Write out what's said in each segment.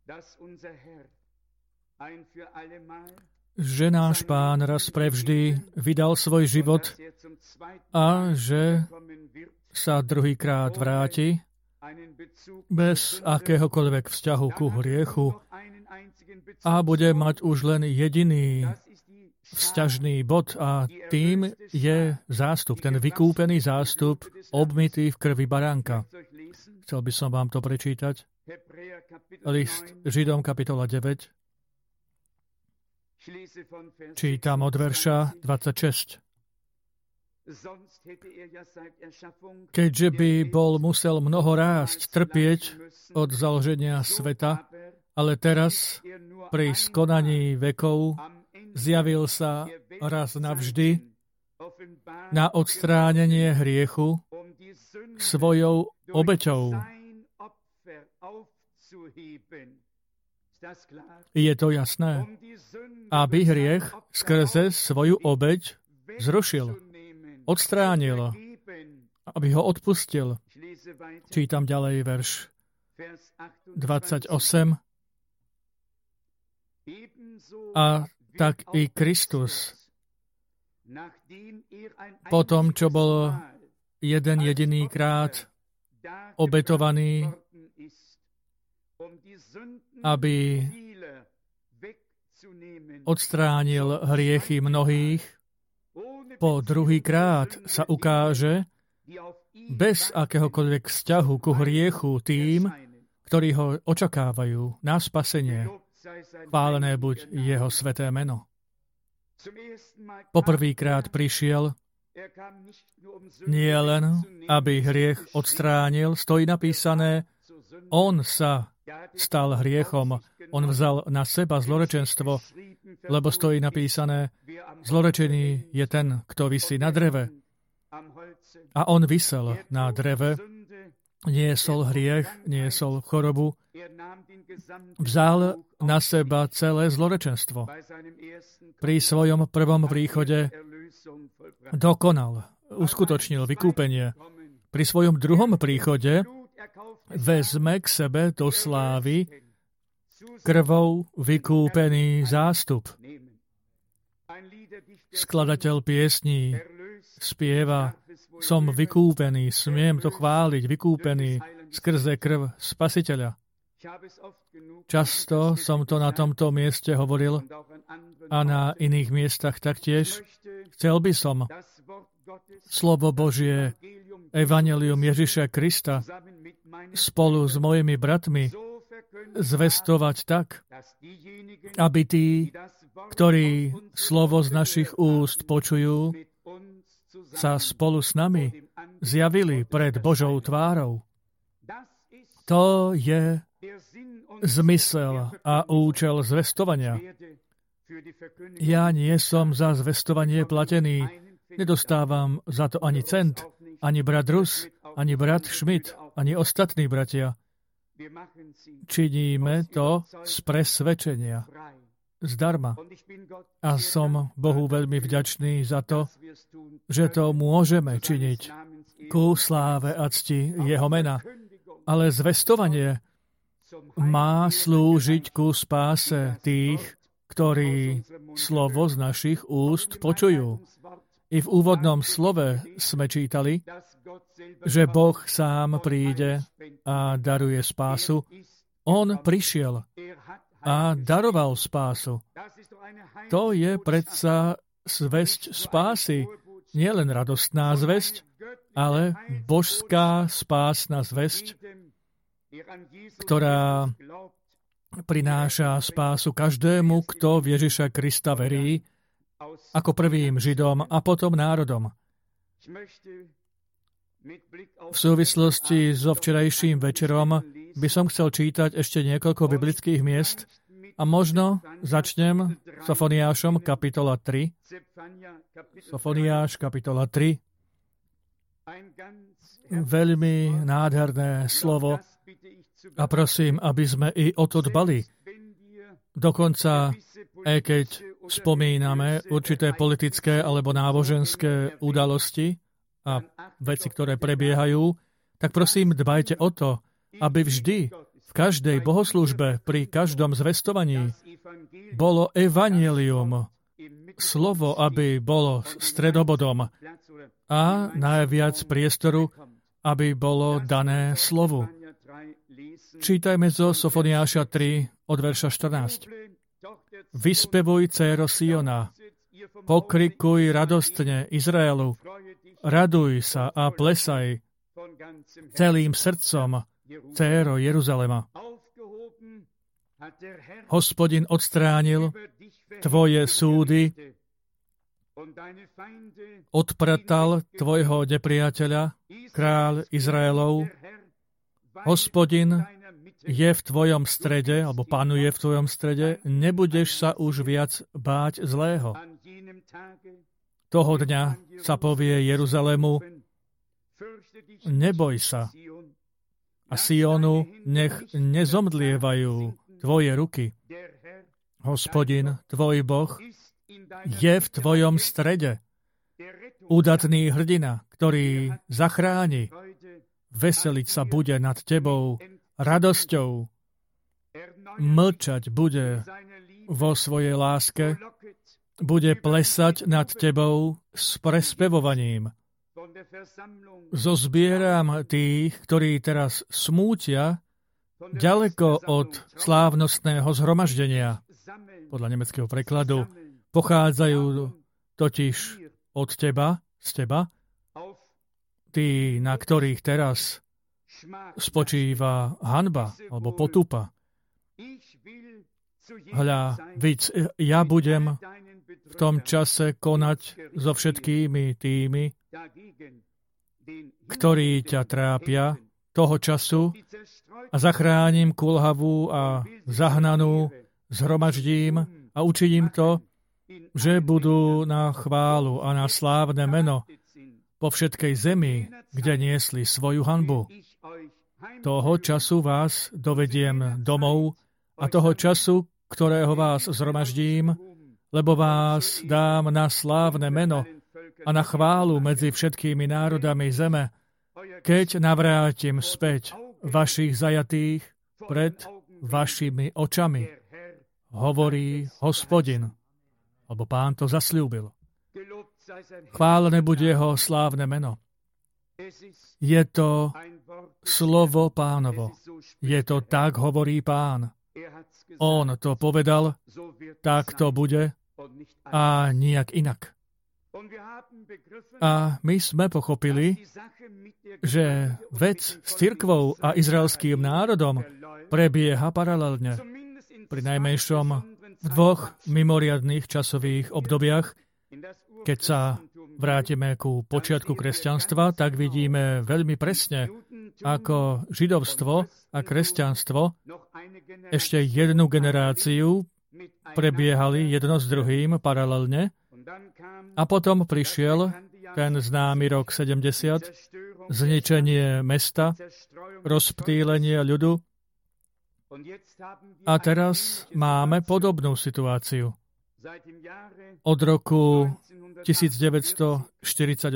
že náš Pán raz prevždy vydal svoj život a že sa druhýkrát vráti bez akéhokoľvek vzťahu ku hriechu a bude mať už len jediný vzťažný bod a tým je zástup, ten vykúpený zástup obmytý v krvi baránka. Chcel by som vám to prečítať. List Židom kapitola 9. Čítam od verša 26. Keďže by bol musel mnoho rásť, trpieť od založenia sveta, ale teraz pri skonaní vekov zjavil sa raz navždy na odstránenie hriechu svojou obeťou. Je to jasné? Aby hriech skrze svoju obeť zrušil, odstránil, aby ho odpustil. Čítam ďalej verš 28. A tak i Kristus, po tom, čo bol jeden jediný krát obetovaný, aby odstránil hriechy mnohých, po druhýkrát sa ukáže bez akéhokoľvek vzťahu ku hriechu tým, ktorí ho očakávajú na spasenie. Chválené buď jeho sväté meno. Poprvýkrát prišiel nie len, aby hriech odstránil, stojí napísané, on sa stal hriechom, on vzal na seba zlorečenstvo, lebo stojí napísané, zlorečený je ten, kto visí na dreve. A on visel na dreve, niesol hriech, niesol chorobu, vzal na seba celé zlorečenstvo. Pri svojom prvom príchode dokonal, uskutočnil vykúpenie. Pri svojom druhom príchode vezme k sebe do slávy krvou vykúpený zástup. Skladateľ piesní spieva, som vykúpený, smiem to chváliť, vykúpený skrze krv Spasiteľa. Často som to na tomto mieste hovoril a na iných miestach taktiež. Chcel by som slovo Božie, evanjelium Ježiša Krista spolu s mojimi bratmi zvestovať tak, aby tí, ktorí slovo z našich úst počujú, sa spolu s nami zjavili pred Božou tvárou. To je zmysel a účel zvestovania. Ja nie som za zvestovanie platený. Nedostávam za to ani cent, ani brat Rus, ani brat Schmidt, ani ostatní bratia. Činíme to z presvedčenia, zdarma. A som Bohu veľmi vďačný za to, že to môžeme činiť ku sláve a cti jeho mena. Ale zvestovanie má slúžiť ku spáse tých, ktorí slovo z našich úst počujú. I v úvodnom slove sme čítali, že Boh sám príde a daruje spásu. On prišiel a daroval spásu. To je predsa zvesť spásy. Nie len radostná zvesť, ale božská spásna zvesť, ktorá prináša spásu každému, kto v Ježiša Krista verí, ako prvým Židom a potom národom. V súvislosti so včerajším večerom by som chcel čítať ešte niekoľko biblických miest a možno začnem Sofoniášom kapitola 3. Sofoniáš kapitola 3. Veľmi nádherné slovo a prosím, aby sme i o to dbali. Dokonca, aj keď spomíname určité politické alebo náboženské udalosti a veci, ktoré prebiehajú, tak prosím, dbajte o to, aby vždy v každej bohoslúžbe, pri každom zvestovaní bolo evanjelium, slovo, aby bolo stredobodom a najviac priestoru, aby bolo dané slovu. Čítajme zo Sofoniáša 3 od verša 14. Vyspevuj, dcéro Siona, pokrikuj radostne Izraelu, raduj sa a plesaj celým srdcom, dcéro Jeruzalema. Hospodin odstránil tvoje súdy, odpratal tvojho nepriateľa, kráľ Izraelov. Hospodin je v tvojom strede, alebo panuje v tvojom strede, nebudeš sa už viac báť zlého. Toho dňa sa povie Jeruzalému, neboj sa. A Sionu nech nezomdlievajú tvoje ruky. Hospodin, tvoj Boh, je v tvojom strede. Údatný hrdina, ktorý zachráni. Veseliť sa bude nad tebou radosťou. Mlčať bude vo svojej láske. Bude plesať nad tebou s prespevovaním. Zozbieram tých, ktorí teraz smútia, ďaleko od slávnostného zhromaždenia. Podľa nemeckého prekladu pochádzajú totiž od teba, z teba, tí, na ktorých teraz spočíva hanba alebo potupa. Hľa, víc, ja budem v tom čase konať so všetkými tými, ktorí ťa trápia toho času a zachránim kulhavú a zahnanú, zhromaždím a učiním to, že budú na chválu a na slávne meno po všetkej zemi, kde niesli svoju hanbu. Toho času vás dovediem domov a toho času, ktorého vás zhromaždím, lebo vás dám na slávne meno a na chválu medzi všetkými národami zeme, keď navrátim späť vašich zajatých pred vašimi očami, hovorí Hospodin, alebo Pán to zasľúbil. Chválené bude jeho slávne meno. Je to slovo Pánovo. Je to tak, hovorí Pán. On to povedal, tak to bude a nijak inak. A my sme pochopili, že vec s cirkvou a izraelským národom prebieha paralelne. Pri najmenšom v dvoch mimoriadnych časových obdobiach, keď sa vrátime ku počiatku kresťanstva, tak vidíme veľmi presne, ako židovstvo a kresťanstvo ešte jednu generáciu prebiehali jedno s druhým paralelne a potom prišiel ten známy rok 70, zničenie mesta, rozptýlenie ľudu a teraz máme podobnú situáciu. Od roku 1948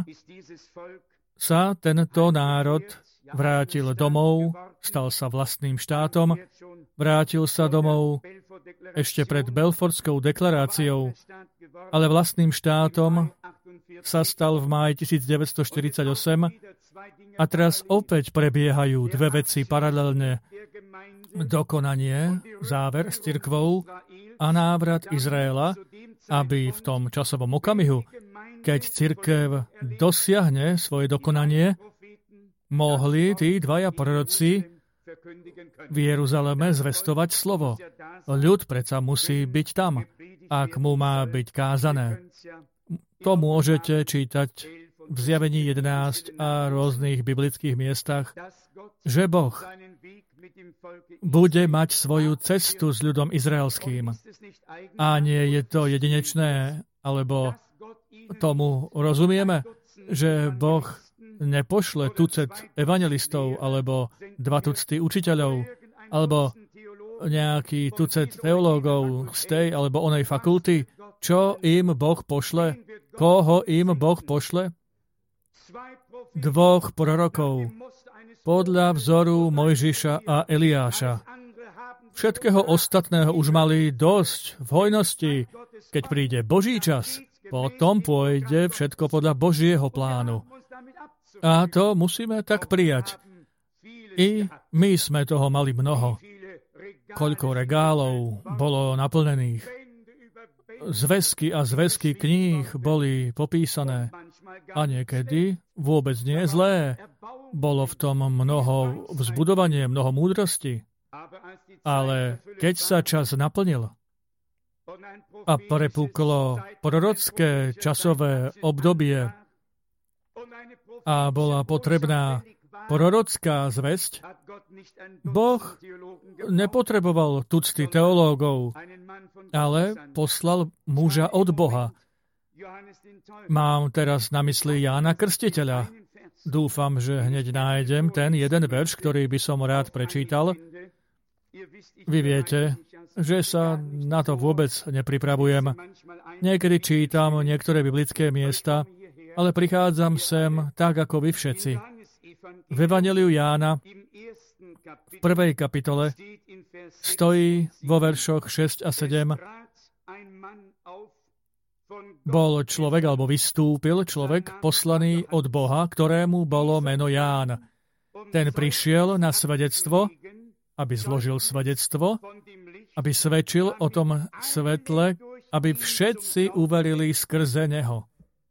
sa tento národ vrátil domov, stal sa vlastným štátom, vrátil sa domov ešte pred Belfortskou deklaráciou, ale vlastným štátom sa stal v máji 1948 a teraz opäť prebiehajú dve veci paralelne. Dokonanie, záver s cirkvou a návrat Izraela, aby v tom časovom okamihu, keď cirkev dosiahne svoje dokonanie, mohli tí dvaja proroci v Jeruzaleme zvestovať slovo. Ľud predsa musí byť tam, ak mu má byť kázané. To môžete čítať v Zjavení 11 a rôznych biblických miestach, že Boh bude mať svoju cestu s ľudom izraelským. A nie je to jedinečné, alebo tomu rozumieme, že Boh nepošle tucet evangelistov, alebo dva tucty učiteľov, alebo nejaký tucet teológov z tej alebo onej fakulty. Čo im Boh pošle? Koho im Boh pošle? Dvoch prorokov. podľa vzoru Mojžiša a Eliáša. Všetkého ostatného už mali dosť v hojnosti. Keď príde Boží čas, potom pôjde všetko podľa Božieho plánu. A to musíme tak prijať. I my sme toho mali mnoho. Koľko regálov bolo naplnených. Zväzky a zväzky kníh boli popísané. A niekedy vôbec nie je zlé. Bolo v tom mnoho vzbudovania, mnoho múdrosti. Ale keď sa čas naplnil a prepuklo prorocké časové obdobie a bola potrebná prorocká zvesť, Boh nepotreboval tucty teológov, ale poslal muža od Boha. Mám teraz na mysli Jána Krstiteľa. Dúfam, že hneď nájdem ten jeden verš, ktorý by som rád prečítal. Vy viete, že sa na to vôbec nepripravujem. Niekedy čítam niektoré biblické miesta, ale prichádzam sem tak, ako vy všetci. V Evanjeliu Jána v 1. kapitole stojí vo veršoch 6 a 7. Bol človek, alebo vystúpil človek poslaný od Boha, ktorému bolo meno Ján. Ten prišiel na svedectvo, aby zložil svedectvo, aby svedčil o tom svetle, aby všetci uverili skrze neho.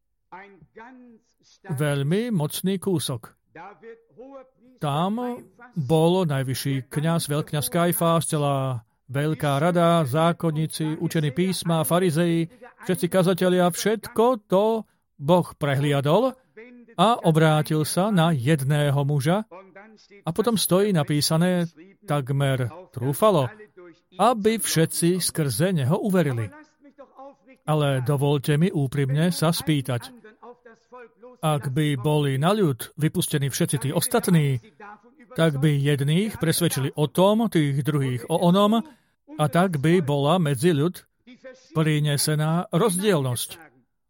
Veľmi mocný kúsok. Tam bol najvyšší kňaz, veľkňaz Kajfás, celá veľká rada, zákonníci, učení písma, farizeji, všetci kazatelia, všetko to Boh prehliadol a obrátil sa na jedného muža. A potom stojí napísané takmer trúfalo, aby všetci skrze neho uverili. Ale dovolte mi úprimne sa spýtať. Ak by boli na ľud vypustení všetci tí ostatní, tak by jedných presvedčili o tom, tých druhých o onom, a tak by bola medzi ľud prinesená rozdielnosť.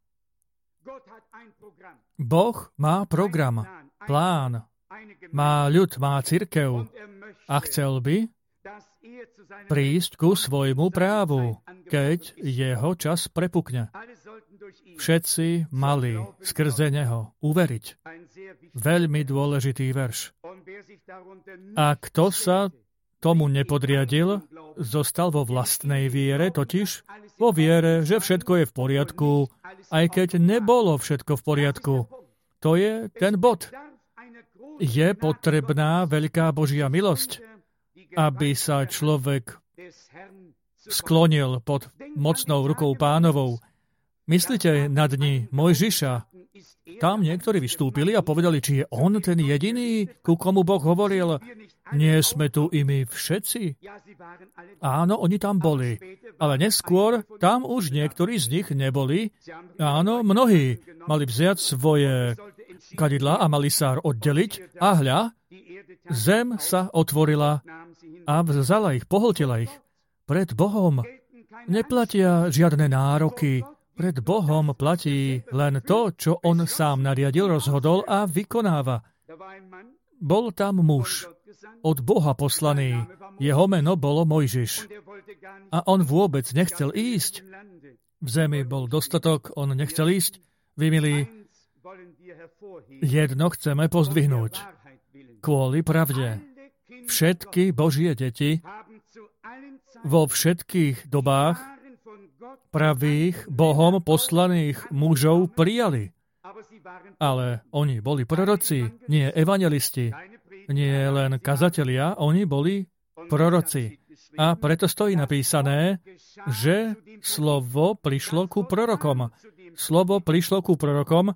Boh má program, plán, má ľud, má cirkev a chcel by prísť ku svojmu právu, keď jeho čas prepukne. Všetci mali skrze neho uveriť. Veľmi dôležitý verš. A kto sa tomu nepodriadil, zostal vo vlastnej viere, totiž vo viere, že všetko je v poriadku, aj keď nebolo všetko v poriadku. To je ten bod. Je potrebná veľká Božia milosť, aby sa človek sklonil pod mocnou rukou Pánovou. Myslíte na dni Mojžiša. Tam niektorí vystúpili a povedali, či je on ten jediný, ku komu Boh hovoril. Nie sme tu i my všetci? Áno, oni tam boli. Ale neskôr tam už niektorí z nich neboli. Áno, mnohí mali vziať svoje kadidlá a mali sa oddeliť. A hľa, zem sa otvorila a vzala ich, pohltila ich. Pred Bohom neplatia žiadne nároky. Pred Bohom platí len to, čo on sám nariadil, rozhodol a vykonáva. Bol tam muž, od Boha poslaný. Jeho meno bolo Mojžiš. A on vôbec nechcel ísť. V zemi bol dostatok, on nechcel ísť. Vy, milí, jedno chceme pozdvihnúť. Kvôli pravde. Všetky Božie deti vo všetkých dobách pravých Bohom poslaných mužov prijali. Ale oni boli proroci, nie evanjelisti, nie len kazatelia, oni boli proroci. A preto stojí napísané, že slovo prišlo ku prorokom. Slovo prišlo ku prorokom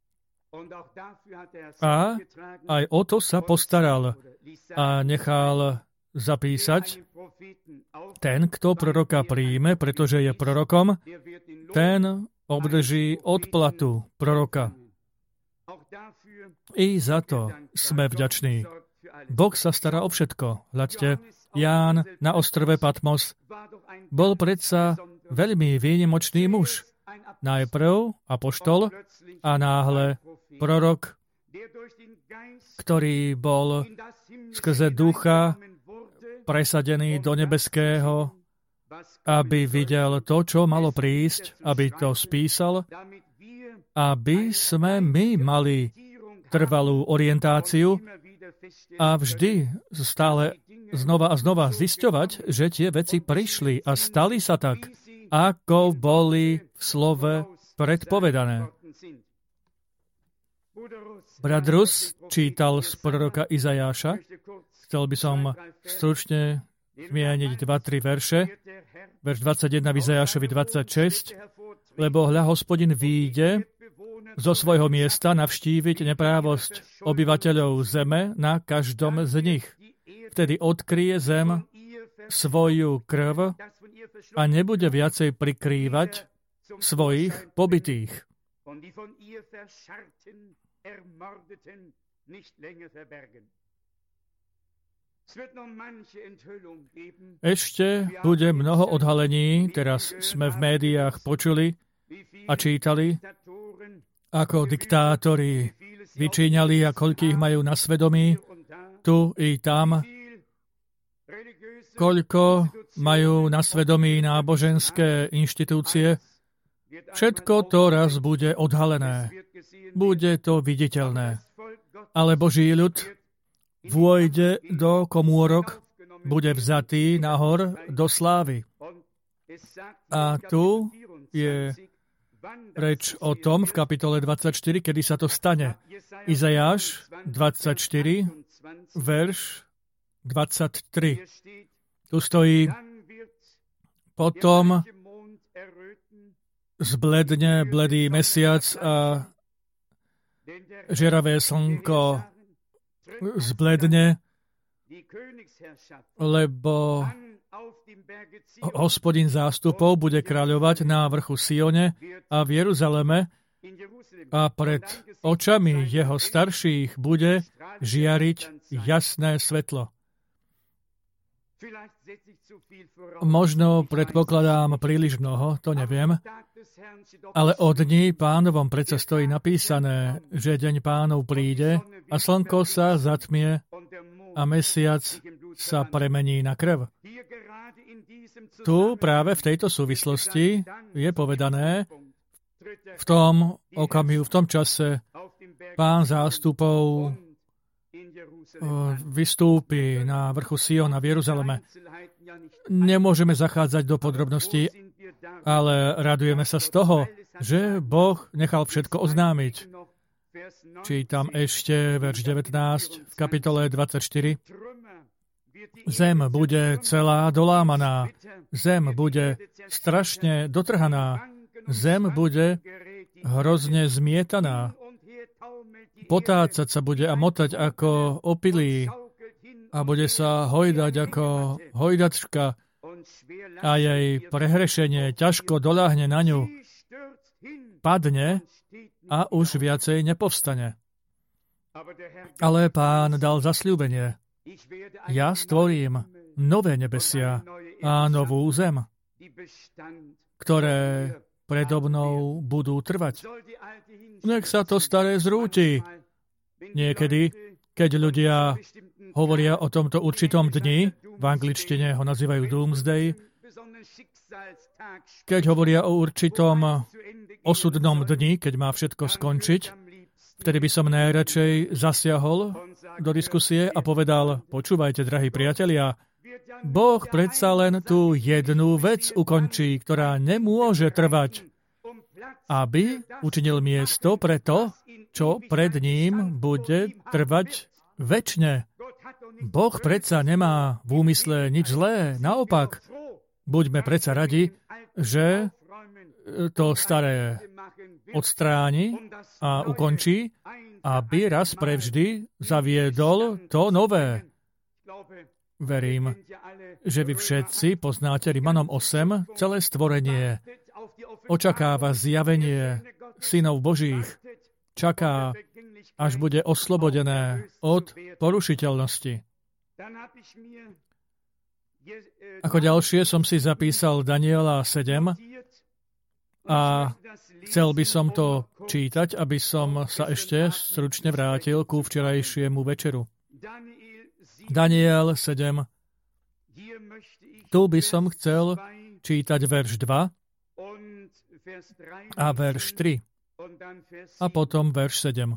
a aj o to sa postaral a nechal zapísať, ten, kto proroka príjme, pretože je prorokom, ten obdrží odplatu proroka. I za to sme vďační. Boh sa stará o všetko. Hľadte, Ján na ostrove Patmos bol predsa veľmi výnimočný muž. Najprv apoštol a náhle prorok, ktorý bol skrze ducha presadený do nebeského, aby videl to, čo malo prísť, aby to spísal, aby sme my mali trvalú orientáciu a vždy stále znova a znova zisťovať, že tie veci prišli a stali sa tak, ako boli v slove predpovedané. Brat Rus čítal z proroka Izajáša. Chcel by som stručne zmieniť 2-3 verše. Verš 21 v Izajášovi 26. Lebo hľa Hospodin výjde zo svojho miesta navštíviť neprávosť obyvateľov zeme na každom z nich. Vtedy odkryje zem svoju krv a nebude viacej prikrývať svojich pobitých. Ešte bude mnoho odhalení, teraz sme v médiách počuli a čítali, ako diktátori vyčíňali a koľkých majú na svedomí, tu i tam, koľko majú na svedomí náboženské inštitúcie. Všetko to raz bude odhalené. Bude to viditeľné. Ale Boží ľud vôjde do komôrok, bude vzatý nahor do slávy. A tu je reč o tom v kapitole 24, kedy sa to stane. Izajáš 24, verš 23. Tu stojí: potom zbledne bledý mesiac a žeravé slnko zbledne, lebo Hospodin zástupov bude kráľovať na vrchu Sione a v Jeruzaleme a pred očami jeho starších bude žiariť jasné svetlo. Možno predpokladám príliš mnoho, to neviem, ale o dni Pánovom predsa stojí napísané, že deň Pánov príde a slnko sa zatmie a mesiac sa premení na krv. Tu práve v tejto súvislosti je povedané, v tom okamihu, v tom čase Pán zástupov vystúpi na vrchu Siona v Jeruzaleme. Nemôžeme zachádzať do podrobností, ale radujeme sa z toho, že Boh nechal všetko oznámiť. Čítam ešte verš 19 v kapitole 24. Zem bude celá dolámaná, zem bude strašne dotrhaná, zem bude hrozne zmietaná. Potácať sa bude a motať ako opilý a bude sa hojdať ako hojdačka a jej prehrešenie ťažko doľahne na ňu. Padne a už viacej nepovstane. Ale Pán dal zasľúbenie. Ja stvorím nové nebesia a novú zem, ktoré predo mnou budú trvať. Nech sa to staré zrúti. Niekedy, keď ľudia hovoria o tomto určitom dni, v angličtine ho nazývajú Doomsday, keď hovoria o určitom osudnom dni, keď má všetko skončiť, vtedy by som najradšej zasiahol do diskusie a povedal: počúvajte, drahí priatelia, Boh predsa len tú jednu vec ukončí, ktorá nemôže trvať, aby učinil miesto pre to, čo pred ním bude trvať večne. Boh predsa nemá v úmysle nič zlé, naopak. Buďme predsa radi, že to staré odstráni a ukončí, aby raz prevždy zaviedol to nové. Verím, že vy všetci poznáte Rimanom 8, celé stvorenie očakáva zjavenie synov Božích. Čaká, až bude oslobodené od porušiteľnosti. Ako ďalšie som si zapísal Daniela 7 a chcel by som to čítať, aby som sa ešte stručne vrátil ku včerajšiemu večeru. Daniel 7. Tu by som chcel čítať verš 2 a verš 3 a potom verš 7.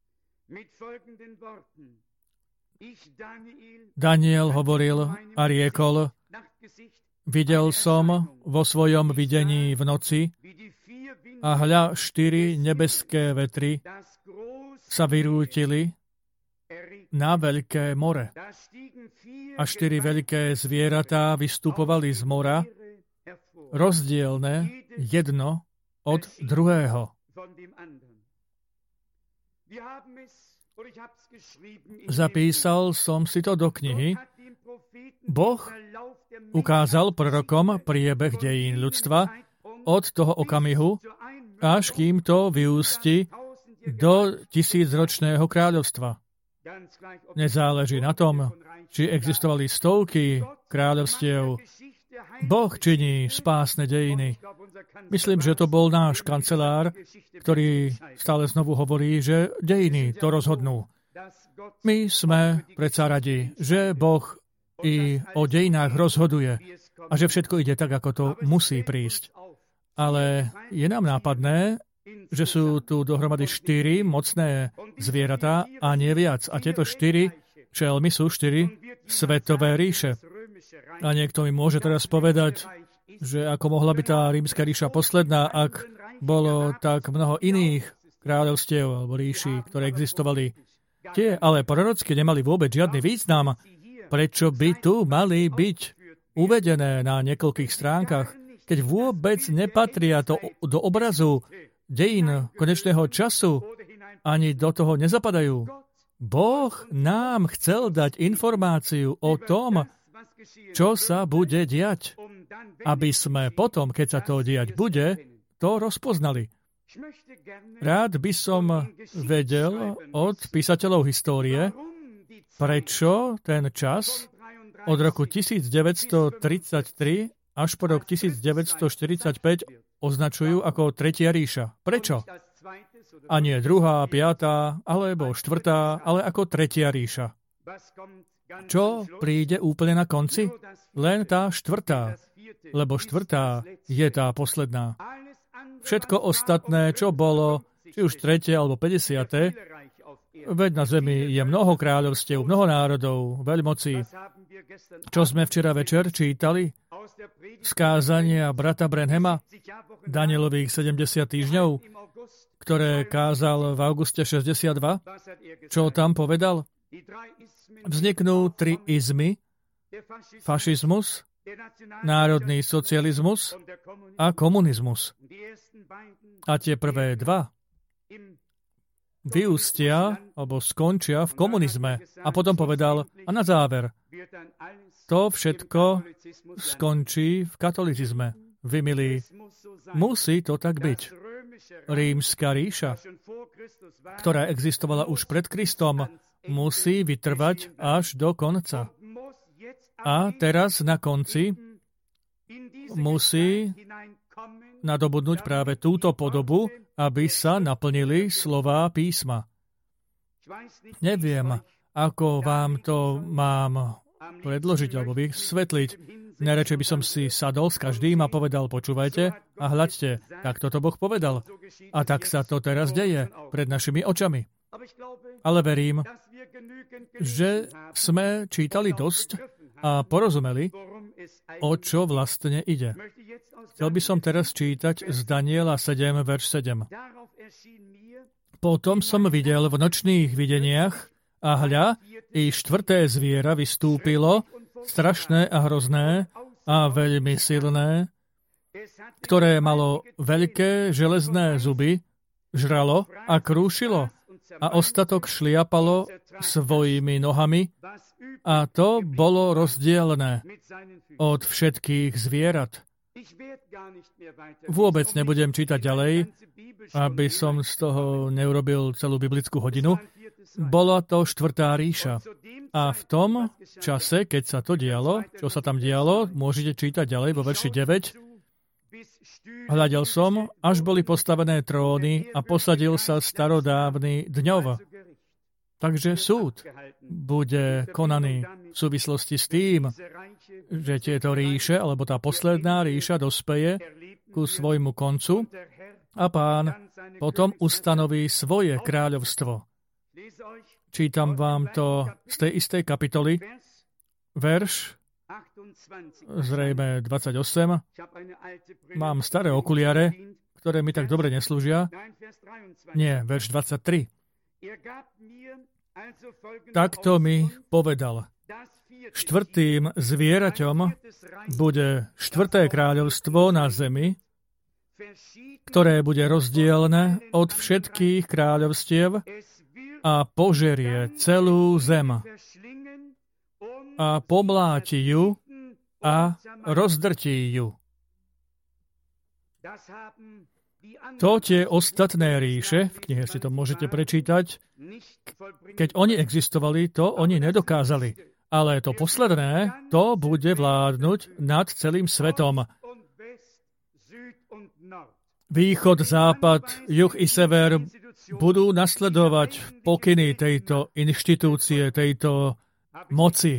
Daniel hovoril a riekol: videl som vo svojom videní v noci a hľa 4 nebeské vetry sa vyrútili na veľké more. A 4 veľké zvieratá vystupovali z mora, rozdielne jedno od druhého. Zapísal som si to do knihy. Boh ukázal prorokom priebeh dejín ľudstva od toho okamihu, až kým to vyústi do 1000-ročného kráľovstva. Nezáleží na tom, či existovali stovky kráľovstiev. Boh činí spásne dejiny. Myslím, že to bol náš kancelár, ktorý stále znovu hovorí, že dejiny to rozhodnú. My sme predsa radi, že Boh i o dejinách rozhoduje a že všetko ide tak, ako to musí prísť. Ale je nám nápadné, že sú tu dohromady 4 mocné zvieratá a nie viac. A tieto 4 šelmy sú 4 svetové ríše. A niekto mi môže teraz povedať, že ako mohla byť tá rímska ríša posledná, ak bolo tak mnoho iných kráľovstiev alebo ríší, ktoré existovali. Tie ale prorocky nemali vôbec žiadny význam. Prečo by tu mali byť uvedené na niekoľkých stránkach, keď vôbec nepatria do obrazu dejín konečného času, ani do toho nezapadajú? Boh nám chcel dať informáciu o tom, čo sa bude diať, aby sme potom, keď sa to diať bude, to rozpoznali. Rád by som vedel od písateľov histórie, prečo ten čas od roku 1933 až po rok 1945 označujú ako Tretia ríša. Prečo? A nie 2., 5. alebo 4., ale ako Tretia ríša. Čo príde úplne na konci? Len tá 4., lebo 4. je tá posledná. Všetko ostatné, čo bolo, či už 3. alebo 50., veď na zemi je mnoho kráľovstiev, mnoho národov, veľmocí. Čo sme včera večer čítali? Skázania brata Branhama, Danielových 70 týždňov, ktoré kázal v auguste 62. Čo tam povedal? Vzniknú 3 izmy, fašizmus, národný socializmus a komunizmus. A tie prvé 2 vyústia alebo skončia v komunizme. A potom povedal, a na záver, to všetko skončí v katolicizme. Vy, milí, musí to tak byť. Rímska ríša, ktorá existovala už pred Kristom, musí vytrvať až do konca. A teraz na konci musí nadobudnúť práve túto podobu, aby sa naplnili slová písma. Neviem, ako vám to mám predložiť alebo vysvetliť. Najradšej by som si sadol s každým a povedal, počúvajte a hľaďte, tak toto Boh povedal. A tak sa to teraz deje pred našimi očami. Ale verím, že sme čítali dosť a porozumeli, o čo vlastne ide. Chcel by som teraz čítať z Daniela 7, verš 7. Potom som videl v nočných videniach a hľa, i 4. zviera vystúpilo, strašné a hrozné a veľmi silné, ktoré malo veľké železné zuby, žralo a krúšilo a ostatok šliapalo svojimi nohami a to bolo rozdielne od všetkých zvierat. Vôbec nebudem čítať ďalej, aby som z toho neurobil celú biblickú hodinu. Bola to 4. ríša. A v tom čase, keď sa to dialo, čo sa tam dialo, môžete čítať ďalej vo verši 9, Hľadel som, až boli postavené tróny a posadil sa starodávny dňov. Takže súd bude konaný v súvislosti s tým, že tieto ríše, alebo tá posledná ríša dospeje ku svojmu koncu a Pán potom ustanoví svoje kráľovstvo. Čítam vám to z tej istej kapitoly, verš zrejme 28. Mám staré okuliare, ktoré mi tak dobre neslúžia. Nie, verš 23. Takto mi povedal. Štvrtým zvieraťom bude štvrté kráľovstvo na zemi, ktoré bude rozdielne od všetkých kráľovstiev a požerie celú zem a pomláti ju a rozdrtí ju. To tie ostatné ríše, v knihe si to môžete prečítať, keď oni existovali, to oni nedokázali. Ale to posledné, to bude vládnuť nad celým svetom. Východ, západ, juh i sever budú nasledovať pokyny tejto inštitúcie, tejto moci.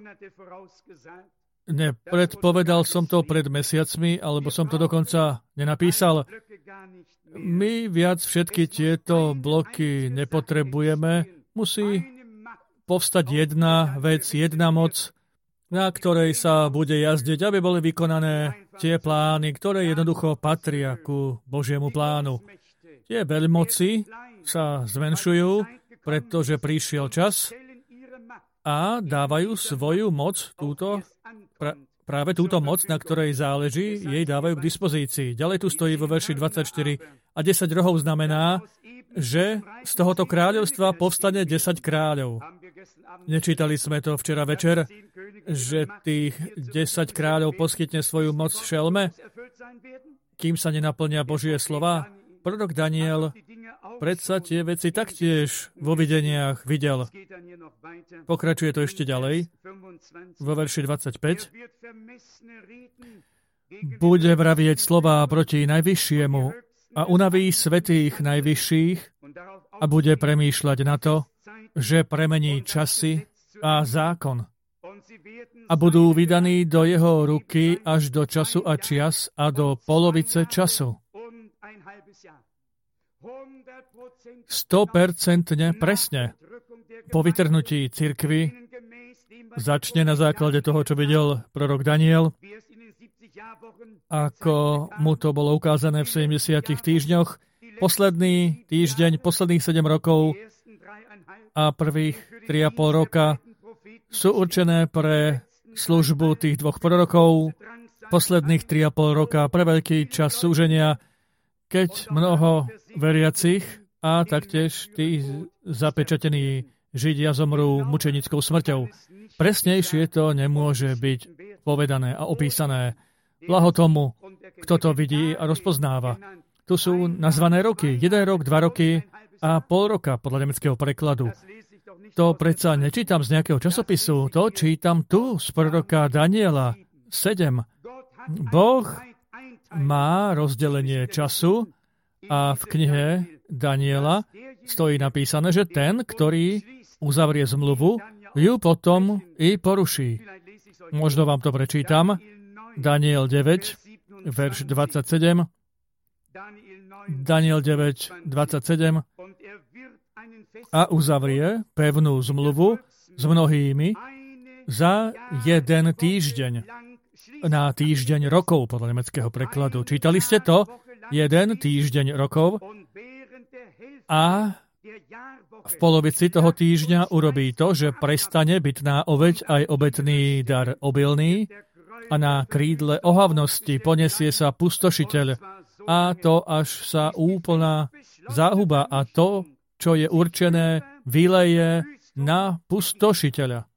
Nepredpovedal som to pred mesiacmi, alebo som to dokonca nenapísal. My viac všetky tieto bloky nepotrebujeme. Musí povstať jedna vec, jedna moc, na ktorej sa bude jazdiť, aby boli vykonané tie plány, ktoré jednoducho patria ku Božiemu plánu. Tie veľmoci sa zmenšujú, pretože prišiel čas a dávajú svoju moc, práve túto moc, na ktorej záleží, jej dávajú k dispozícii. Ďalej tu stojí vo verši 24 a 10 rohov znamená, že z tohoto kráľovstva povstane 10 kráľov. Nečítali sme to včera večer, že tých 10 kráľov poskytne svoju moc šelme, kým sa nenaplnia Božie slova. Prorok Daniel predsa tie veci taktiež vo videniach videl. Pokračuje to ešte ďalej, vo verši 25. Bude vravieť slová proti Najvyššiemu a unaví svätých najvyšších a bude premýšľať na to, že premení časy a zákon. A budú vydaní do jeho ruky až do času a čias a do polovice času. 100% presne. Po vytrhnutí cirkvi začne na základe toho, čo videl prorok Daniel, ako mu to bolo ukázané v 70 týždňoch. Posledný týždeň, posledných 7 rokov a prvých 3,5 roka sú určené pre službu tých dvoch prorokov. Posledných 3,5 roka pre veľký čas súženia, keď mnoho veriacich a taktiež tí zapečatení Židia zomrú mučenickou smrťou. Presnejšie to nemôže byť povedané a opísané. Blaho tomu, kto to vidí a rozpoznáva. Tu sú nazvané roky. 1 rok, 2 roky a pol roka podľa nemeckého prekladu. To predsa nečítam z nejakého časopisu, to čítam tu z proroka Daniela 7. Boh má rozdelenie času a v knihe Daniela stojí napísané, že ten, ktorý uzavrie zmluvu, ju potom i poruší. Možno vám to prečítam. Daniel 9, verš 27. Daniel 9, 27. A uzavrie pevnú zmluvu s mnohými za 1 týždeň. Na týždeň rokov, podľa nemeckého prekladu. Čítali ste to? 1 týždeň rokov a v polovici toho týždňa urobí to, že prestane bytná oveť aj obetný dar obilný a na krídle ohavnosti ponesie sa pustošiteľ a to až sa úplná záhuba a to, čo je určené, vyleje na pustošiteľa.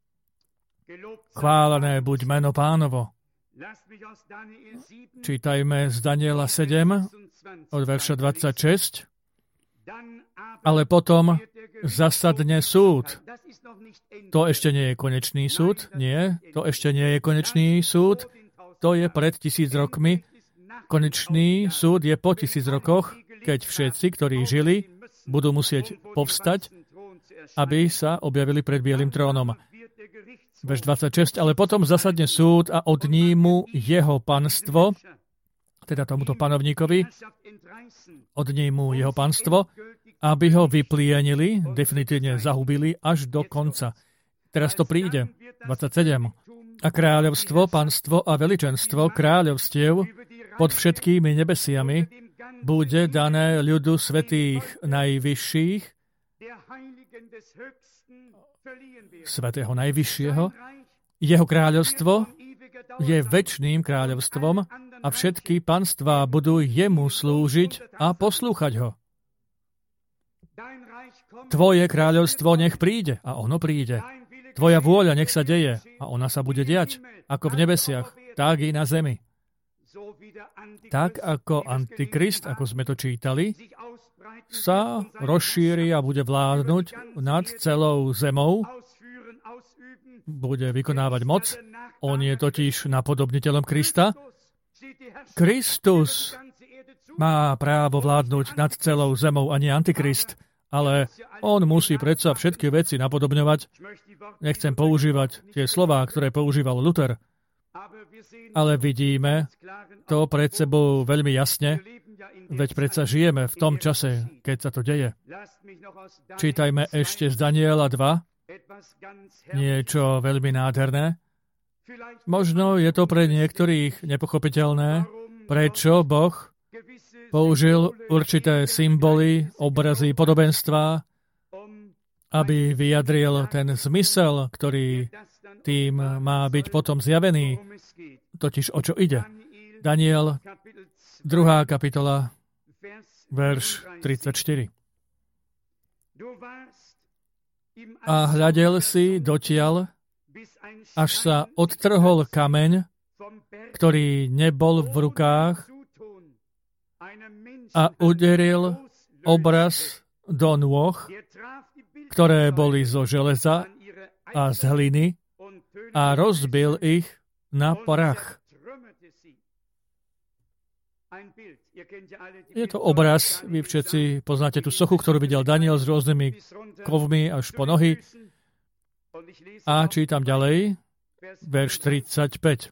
Chválené buď meno Pánovo. Čítajme z Daniela 7 od verša 26. Ale potom zasadne súd. To ešte nie je konečný súd. Nie, to ešte nie je konečný súd. To je pred 1000 rokmi. Konečný súd je po 1000 rokoch, keď všetci, ktorí žili, budú musieť povstať, aby sa objavili pred bielým trónom. Verš 26. Ale potom zasadne súd a odnímu jeho panstvo, teda tomuto panovníkovi, odnímu jeho panstvo, aby ho vyplienili, definitívne zahubili až do konca. Teraz to príde. 27. A kráľovstvo, panstvo a veličenstvo kráľovstiev pod všetkými nebesiami bude dané ľudu svätých najvyšších, svätého najvyššieho. Jeho kráľovstvo je večným kráľovstvom a všetky panstvá budú jemu slúžiť a poslúchať ho. Tvoje kráľovstvo nech príde a ono príde. Tvoja vôľa nech sa deje a ona sa bude diať, ako v nebesiach, tak i na zemi. Tak ako Antikrist, ako sme to čítali, sa rozšíri a bude vládnuť nad celou zemou, bude vykonávať moc. On je totiž napodobniteľom Krista. Kristus má právo vládnuť nad celou zemou a nie Antikrist, ale on musí predsa všetky veci napodobňovať. Nechcem používať tie slová, ktoré používal Luther, ale vidíme to pred sebou veľmi jasne, veď predsa žijeme v tom čase, keď sa to deje. Čítajme ešte z Daniela 2, niečo veľmi nádherné. Možno je to pre niektorých nepochopiteľné, prečo Boh použil určité symboly, obrazy, podobenstvá, aby vyjadril ten zmysel, ktorý tým má byť potom zjavený. Totiž o čo ide? Daniel, 2. kapitola, verš 34. A hľadel si dotiaľ, až sa odtrhol kameň, ktorý nebol v rukách, a uderil obraz do nôh, ktoré boli zo železa a z hliny, a rozbil ich na prach. Je to obraz, vy všetci poznáte tú sochu, ktorú videl Daniel s rôznymi kovmi až po nohy. A čítam ďalej, verš 35.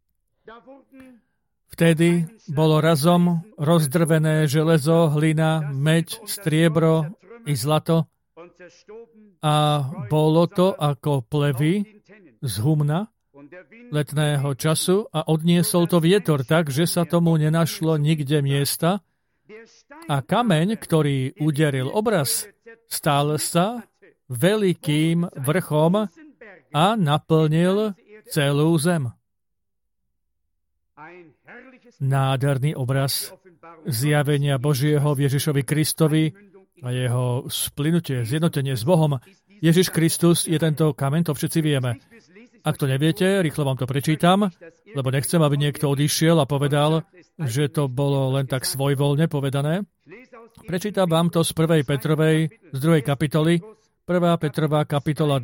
Vtedy bolo razom rozdrvené železo, hlina, meď, striebro i zlato a bolo to ako plevy z humna letného času a odniesol to vietor tak, že sa tomu nenašlo nikde miesta a kameň, ktorý uderil obraz, stal sa veľkým vrchom a naplnil celú zem. Nádherný obraz zjavenia Božieho v Ježišovi Kristovi a jeho splynutie, zjednotenie s Bohom. Ježiš Kristus je tento kameň, to všetci vieme. Ak to neviete, rýchlo vám to prečítam, lebo nechcem, aby niekto odišiel a povedal, že to bolo len tak svojvoľne povedané. Prečítam vám to z 1. Petrovej, z 2. kapitoly, 1. Petrova kapitola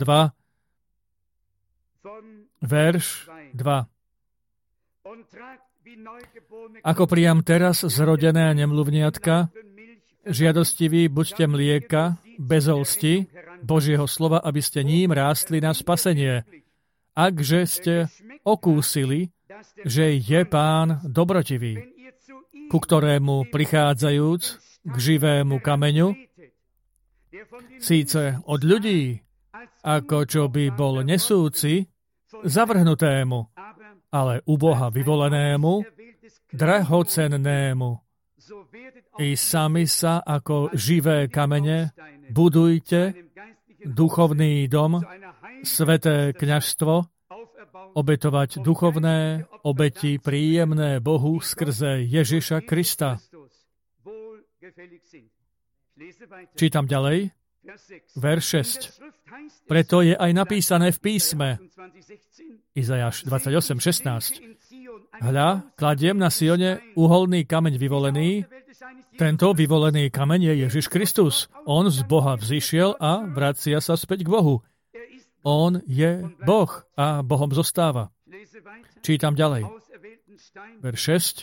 2, verš 2. Ako priam teraz zrodené nemluvniatka, žiadostiví buďte mlieka, bez olsti, Božieho slova, aby ste ním rástli na spasenie. Akže ste okúsili, že je Pán dobrotivý, ku ktorému prichádzajúc k živému kameňu, síce od ľudí, ako čo by bol nesúci, zavrhnutému, ale u Boha vyvolenému, drahocennému. I sami sa ako živé kamene budujte duchovný dom, sväté kňazstvo, obetovať duchovné obeti príjemné Bohu skrze Ježiša Krista. Čítam ďalej, verš 6. Preto je aj napísané v písme, Izajáš 28:16. Hľa, kladiem na Sione uholný kameň vyvolený. Tento vyvolený kameň je Ježiš Kristus. On z Boha vzišiel a vracia sa späť k Bohu. On je Boh a Bohom zostáva. Čítam ďalej. Verš 6.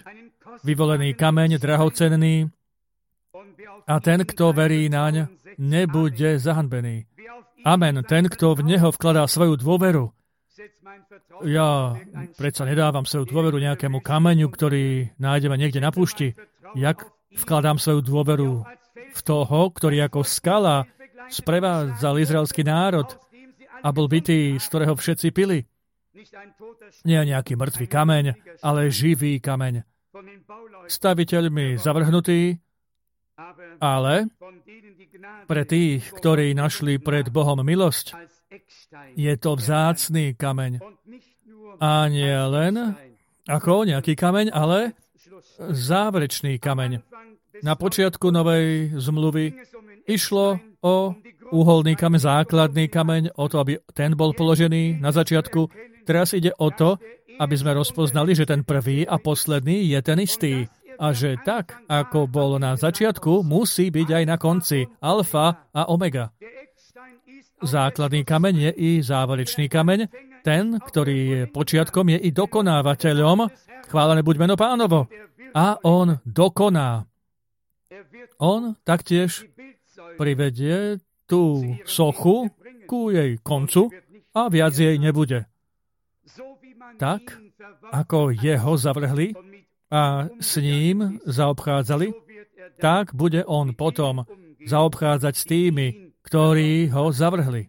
vyvolený kameň, drahocenný, a ten, kto verí naň, nebude zahanbený. Amen. Ten, kto v neho vkladá svoju dôveru. Ja predsa nedávam svoju dôveru nejakému kameňu, ktorý nájdeme niekde na púšti. Jak vkladám svoju dôveru v toho, ktorý ako skala sprevádzal izraelský národ a bol bitý, z ktorého všetci pili. Nie nejaký mŕtvý kameň, ale živý kameň. Staviteľmi zavrhnutý, ale pre tých, ktorí našli pred Bohom milosť, je to vzácny kameň. A nie len ako nejaký kameň, ale záverečný kameň. Na počiatku novej zmluvy išlo o úholný kameň, základný kameň, o to, aby ten bol položený na začiatku. Teraz ide o to, aby sme rozpoznali, že ten prvý a posledný je ten istý. A že tak, ako bol na začiatku, musí byť aj na konci. Alfa a omega. Základný kameň je i záverečný kameň. Ten, ktorý je počiatkom, je i dokonávateľom. Chválené buď meno Pánovo. A on dokoná. On taktiež privedie tú sochu ku jej koncu a viac jej nebude. Tak, ako jeho zavrhli a s ním zaobchádzali, tak bude on potom zaobchádzať s tými, ktorí ho zavrhli.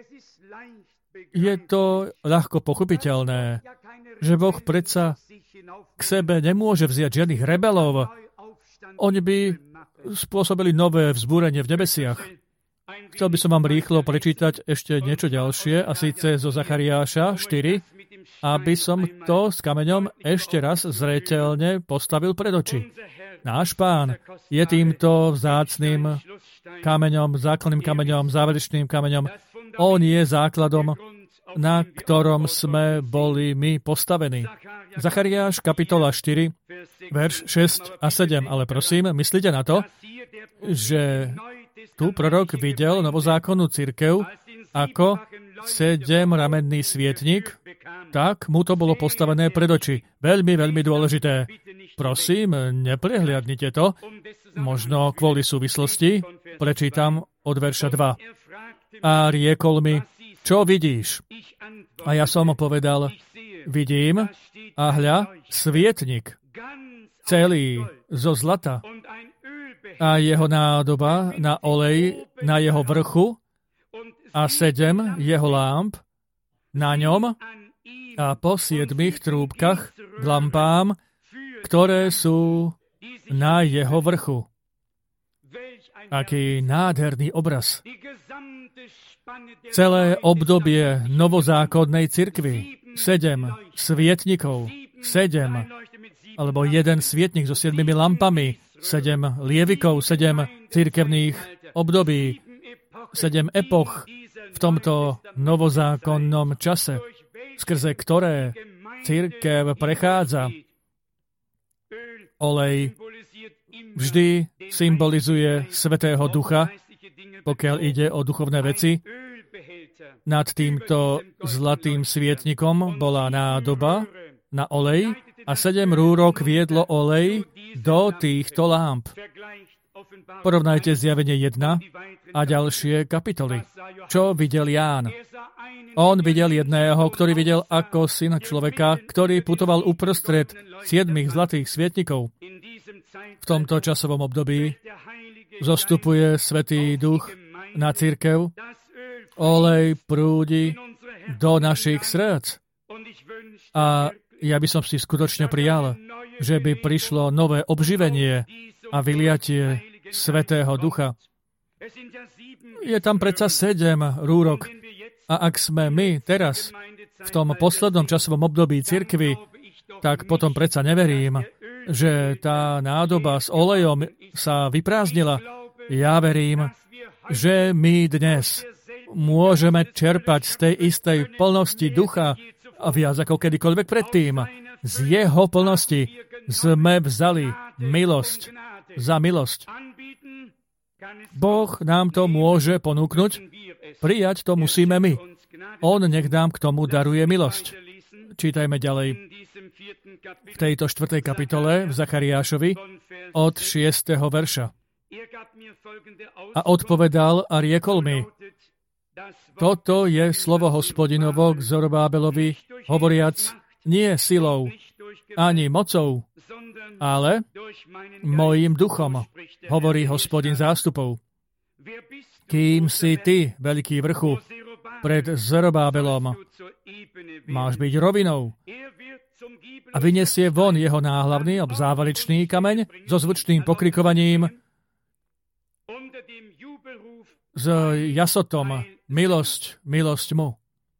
Je to ľahko pochopiteľné, že Boh predsa k sebe nemôže vziať žiadnych rebelov. Oni by spôsobili nové vzbúrenie v nebesiach. Chcel by som vám rýchlo prečítať ešte niečo ďalšie, a síce zo Zachariáša 4, aby som to s kameňom ešte raz zreteľne postavil pred oči. Náš Pán je týmto vzácnym kameňom, základným kameňom, záverečným kameňom. On je základom, na ktorom sme boli my postavení. Zachariáš, kapitola 4, verš 6 a 7. Ale prosím, myslíte na to, že tu prorok videl novozákonnú cirkev ako 7-ramenný svietnik, tak mu to bolo postavené pred oči. Veľmi, veľmi dôležité. Prosím, neprehliadnite to. Možno kvôli súvislosti prečítam od verša 2. A riekol mi, čo vidíš? A ja som povedal, vidím, a hľa, svietnik, celý zo zlata, a jeho nádoba na olej na jeho vrchu a 7 jeho lámp na ňom a po 7 trúbkach k lampám, ktoré sú na jeho vrchu. Aký nádherný obraz. Celé obdobie novozákonnej cirkvi. 7 svietnikov. 7, alebo jeden svietnik so 7 lampami. 7 lievikov, 7 cirkevných období, 7 epoch v tomto novozákonnom čase, skrze ktoré cirkev prechádza. Olej vždy symbolizuje Svätého Ducha, pokiaľ ide o duchovné veci. Nad týmto zlatým svietnikom bola nádoba na olej a 7 rúrok viedlo olej do týchto lámp. Porovnajte Zjavenie 1 a ďalšie kapitoly. Čo videl Ján? On videl jedného, ktorý videl ako syna človeka, ktorý putoval uprostred 7 zlatých svietnikov. V tomto časovom období zostupuje Svätý Duch na cirkev. Olej prúdi do našich srdc. A ja by som si skutočne prijal, že by prišlo nové obživenie a vyliatie Svätého Ducha. Je tam predsa 7 rúrok. A ak sme my teraz v tom poslednom časovom období cirkvi, tak potom predsa neverím, že tá nádoba s olejom sa vyprázdnila. Ja verím, že my dnes môžeme čerpať z tej istej plnosti ducha a viac ako kedykoľvek predtým. Z jeho plnosti sme vzali milosť za milosť. Boh nám to môže ponúknuť, prijať to musíme my. On nech nám k tomu daruje milosť. Čítajme ďalej. v tejto 4. kapitole v Zachariášovi od 6. verša. A odpovedal a riekol mi, toto je slovo Hospodinovo k Zorobábelovi, hovoriac, nie silou, ani mocou, ale mojím duchom, hovorí Hospodin zástupov. Kým si ty, veľký vrchu, pred Zorobábelom, máš byť rovinou a vyniesie von jeho náhlavný obzávaličný kameň so zvučným pokrikovaním s jasotom, milosť, milosť mu.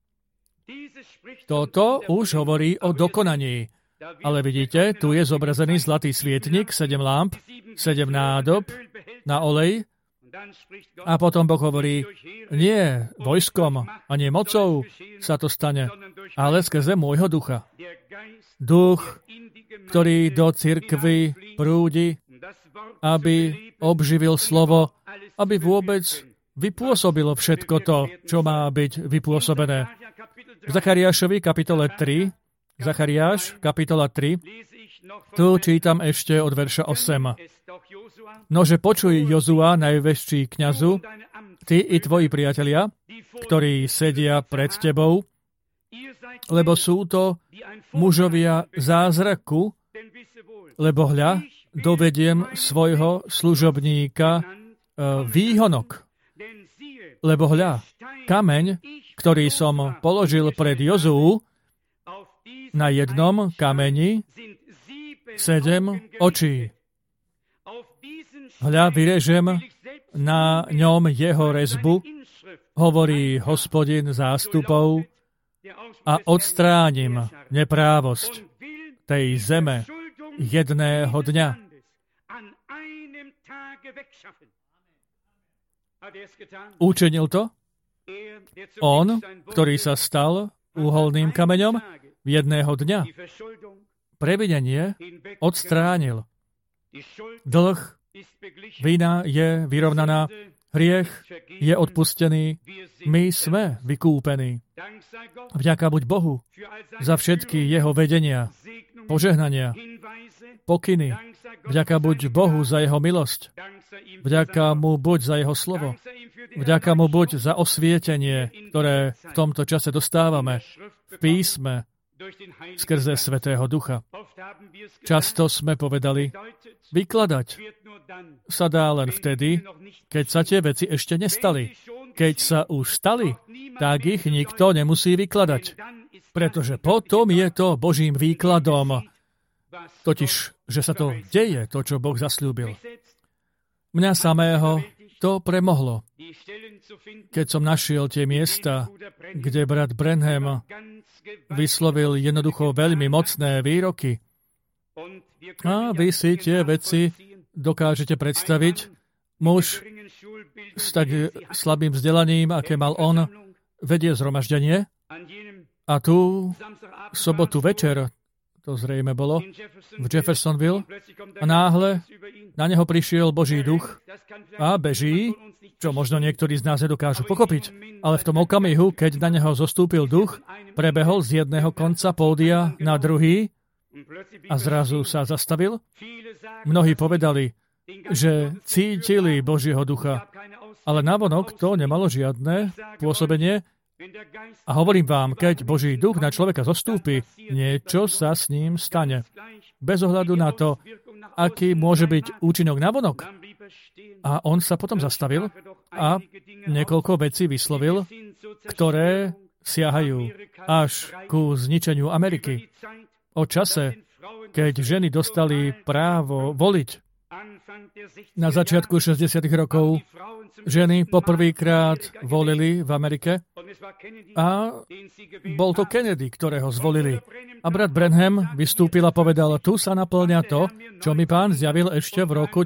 Toto už hovorí o dokonaní. Ale vidíte, tu je zobrazený zlatý svietnik, 7 lámp, 7 nádob na olej. A potom Boh hovorí, nie vojskom a nie mocou sa to stane, ale skrze môjho ducha. Duch, ktorý do cirkvi prúdi, aby obživil slovo, aby vôbec vypôsobilo všetko to, čo má byť vypôsobené. V Zachariášovi kapitole 3, Zachariáš, kapitola 3, tu čítam ešte od verša 8. Nože počuj, Jozua, najväčší kňazu, ty i tvoji priatelia, ktorí sedia pred tebou, lebo sú to mužovia zázraku, lebo hľa, dovediem svojho služobníka výhonok. Lebo hľa, kameň, ktorý som položil pred Jozuu, na jednom kameni 7 očí. Hľa, vyrežem na ňom jeho rezbu, hovorí Hospodin zástupov, a odstránim neprávosť tej zeme jedného dňa. Učinil to? On, ktorý sa stal úholným kameňom, v jedného dňa previnenie odstránil. Dlh, vina je vyrovnaná, hriech je odpustený, my sme vykúpení. Vďaka buď Bohu za všetky jeho vedenia, požehnania, pokyny. Vďaka buď Bohu za jeho milosť. Vďaka mu buď za jeho slovo. Vďaka mu buď za osvietenie, ktoré v tomto čase dostávame v písme skrze Svätého Ducha. Často sme povedali, vykladať sa dá len vtedy, keď sa tie veci ešte nestali. Keď sa už stali, tak ich nikto nemusí vykladať. Pretože potom je to Božím výkladom. Totiž, že sa to deje, to, čo Boh zasľúbil. Mňa samého to premohlo. Keď som našiel tie miesta, kde brat Branham vyslovil jednoducho veľmi mocné výroky. A vy si tie veci dokážete predstaviť. Muž s tak slabým vzdelaním, aké mal on, vedie zhromaždenie a tu sobotu večer, to zrejme bolo, v Jeffersonville a náhle na neho prišiel Boží duch a beží, čo možno niektorí z nás nedokážu pochopiť, ale v tom okamihu, keď na neho zostúpil duch, prebehol z jedného konca pódia na druhý a zrazu sa zastavil. Mnohí povedali, že cítili Božieho ducha, ale navonok to nemalo žiadne pôsobenie. A hovorím vám, keď Boží duch na človeka zostúpi, niečo sa s ním stane. Bez ohľadu na to, aký môže byť účinok navonok. A on sa potom zastavil a niekoľko vecí vyslovil, ktoré siahajú až ku zničeniu Ameriky. O čase, keď ženy dostali právo voliť, na začiatku 60. rokov ženy poprvýkrát volili v Amerike a bol to Kennedy, ktorého zvolili. A brat Branham vystúpil a povedal, tu sa naplňa to, čo mi Pán zjavil ešte v roku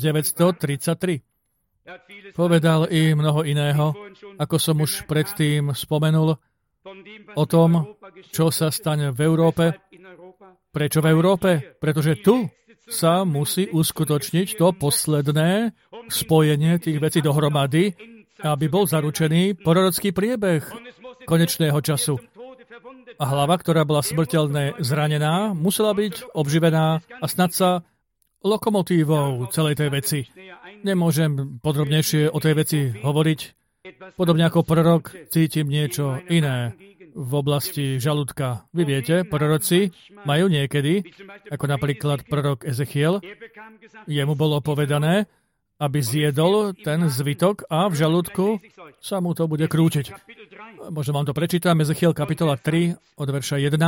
1933. Povedal i mnoho iného, ako som už predtým spomenul, o tom, čo sa stane v Európe. Prečo v Európe? Pretože tu sa musí uskutočniť to posledné spojenie tých vecí dohromady, aby bol zaručený prorocký priebeh konečného času. a hlava, ktorá bola smrteľne zranená, musela byť obživená a snad sa lokomotívou celej tej veci. Nemôžem podrobnejšie o tej veci hovoriť. Podobne ako prorok, cítim niečo iné v oblasti žalúdka. Vy viete, proroci majú niekedy, ako napríklad prorok Ezechiel, jemu bolo povedané, aby zjedol ten zvytok a v žalúdku sa mu to bude krútiť. Možno vám to prečítam, Ezechiel kapitola 3 od verša 1.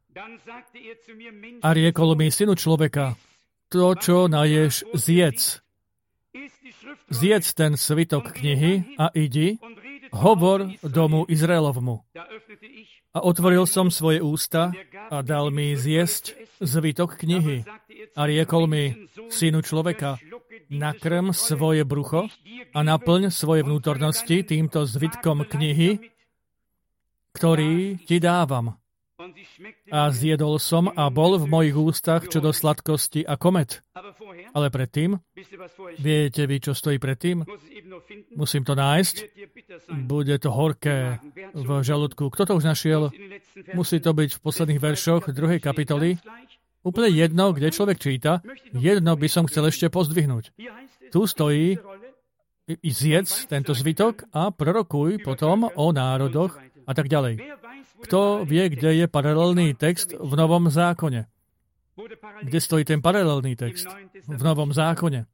A riekol mi, synu človeka, to, čo naješ, zjedz. Zjedz ten svitok knihy a idi, hovor domu Izraelovmu. A otvoril som svoje ústa a dal mi zjesť zvitok knihy. A riekol mi, synu človeka, nakrm svoje brucho a naplň svoje vnútornosti týmto zvitkom knihy, ktorý ti dávam. A zjedol som a bol v mojich ústach čo do sladkosti ako med. Ale predtým, viete vy, čo stojí predtým? Musím to nájsť. Bude to horké v žalúdku. Kto to už našiel? Musí to byť v posledných veršoch 2. kapitoly. Úplne jedno, kde človek číta, jedno by som chcel ešte pozdvihnúť. Tu stojí, zjedz tento zvitok a prorokuj potom o národoch a tak ďalej. Kto vie, kde je paralelný text v Novom zákone? Kde stojí ten paralelný text v Novom zákone?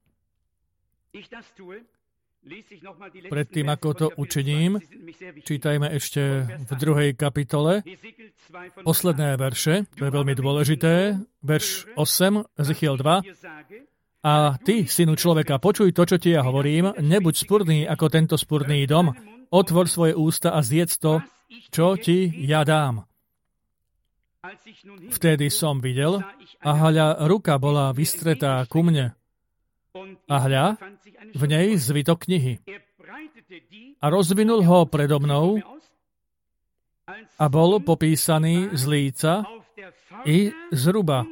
Predtým, ako to učiním, čítajme ešte v 2. kapitole posledné verše, to je veľmi dôležité, verš 8, Ezechiel 2. A ty, synu človeka, počuj to, čo ti ja hovorím, nebuď spurný ako tento spurný dom, otvor svoje ústa a zjedz to, čo ti ja dám. Vtedy som videl, a hľa, ruka bola vystretá ku mne. A hľa, v nej zvitok knihy. A rozvinul ho predo mnou a bol popísaný z líca i zhruba.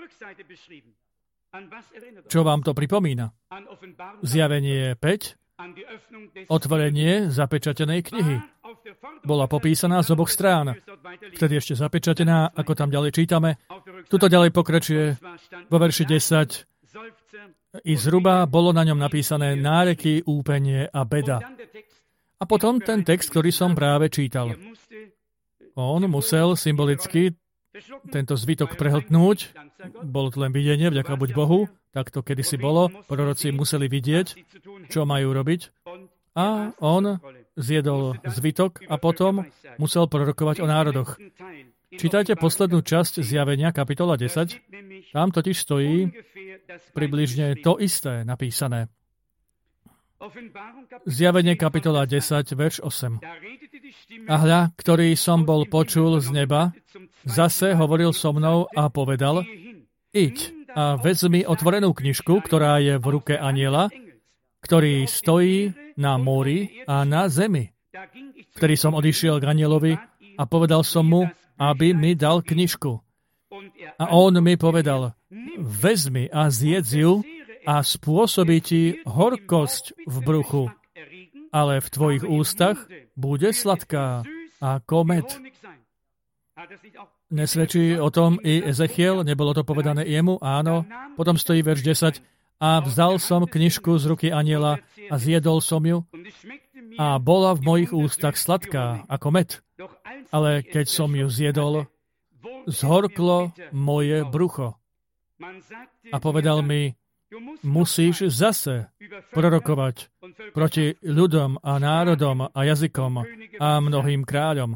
Čo vám to pripomína? Zjavenie 5, otvorenie zapečatenej knihy. Bola popísaná z oboch strán. Vtedy ešte zapečatená, ako tam ďalej čítame. Tuto ďalej pokračuje vo verši 10. I zhruba bolo na ňom napísané náreky, úpenie a beda. A potom ten text, ktorý som práve čítal. On musel symbolicky tento zvitok prehltnúť. Bolo to len videnie, vďaka buď Bohu. Tak to kedysi bolo. Proroci museli vidieť, čo majú robiť. A on zjedol zvitok a potom musel prorokovať o národoch. Čítajte poslednú časť Zjavenia, kapitola 10. Tam totiž stojí približne to isté napísané. Zjavenie, kapitola 10, verš 8. A hľa, ktorý som bol počul z neba, zase hovoril so mnou a povedal, iď a vezmi otvorenú knižku, ktorá je v ruke anjela, ktorý stojí na mori a na zemi. Vtedy som odišiel k anjelovi a povedal som mu, aby mi dal knižku. A on mi povedal, vezmi a zjedz ju a spôsobí ti horkosť v bruchu, ale v tvojich ústach bude sladká ako med. Nesvedčí o tom i Ezechiel, nebolo to povedané jemu, áno. Potom stojí verš 10. A vzal som knižku z ruky anjela a zjedol som ju a bola v mojich ústach sladká ako med. Ale keď som ju zjedol, zhorklo moje brucho. A povedal mi, musíš zase prorokovať proti ľudom a národom a jazykom a mnohým kráľom.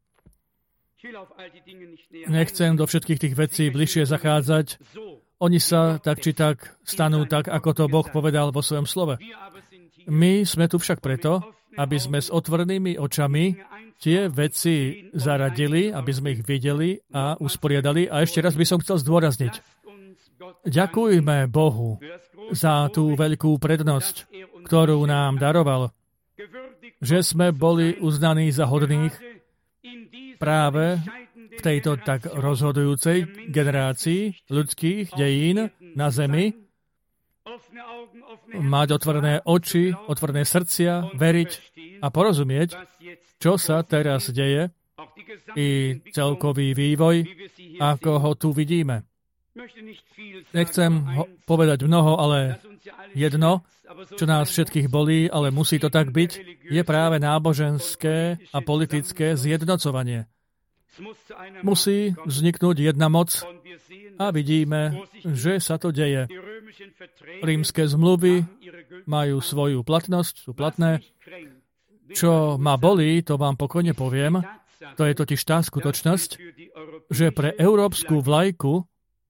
Nechcem do všetkých tých vecí bližšie zachádzať. Oni sa tak či tak stanú tak, ako to Boh povedal vo svojom slove. My sme tu však preto, aby sme s otvorenými očami tie veci zaradili, aby sme ich videli a usporiadali. A ešte raz by som chcel zdôrazniť. Ďakujme Bohu za tú veľkú prednosť, ktorú nám daroval, že sme boli uznaní za hodných práve v tejto tak rozhodujúcej generácii ľudských dejín na zemi, mať otvorené oči, otvorené srdcia, veriť a porozumieť, čo sa teraz deje i celkový vývoj, ako ho tu vidíme. Nechcem povedať mnoho, ale jedno, čo nás všetkých bolí, ale musí to tak byť, je práve náboženské a politické zjednocovanie. Musí vzniknúť jedna moc a vidíme, že sa to deje. Rímske zmluvy majú svoju platnosť, sú platné. Čo ma bolí, to vám pokojne poviem, to je totiž tá skutočnosť, že pre európsku vlajku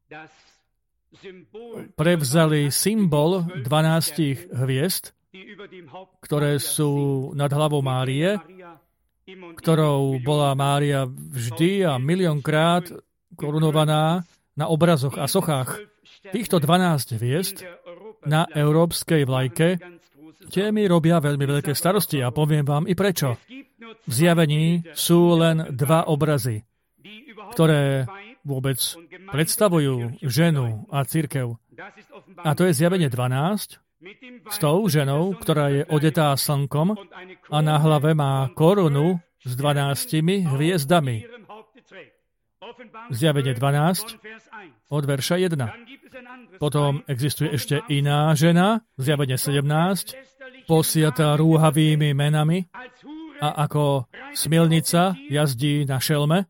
prevzali symbol 12 hviezd, ktoré sú nad hlavou Márie, ktorou bola Mária vždy a miliónkrát korunovaná na obrazoch a sochách. Týchto 12 hviezd na európskej vlajke, tie mi robia veľmi veľké starosti a poviem vám i prečo. V Zjavení sú len 2 obrazy, ktoré vôbec predstavujú ženu a cirkev. A to je Zjavenie 12 s tou ženou, ktorá je odetá slnkom a na hlave má korunu s 12 hviezdami. Zjavenie 12 od verša 1. Potom existuje ešte iná žena, Zjavenie 17, posiatá rúhavými menami a ako smilnica jazdí na šelme.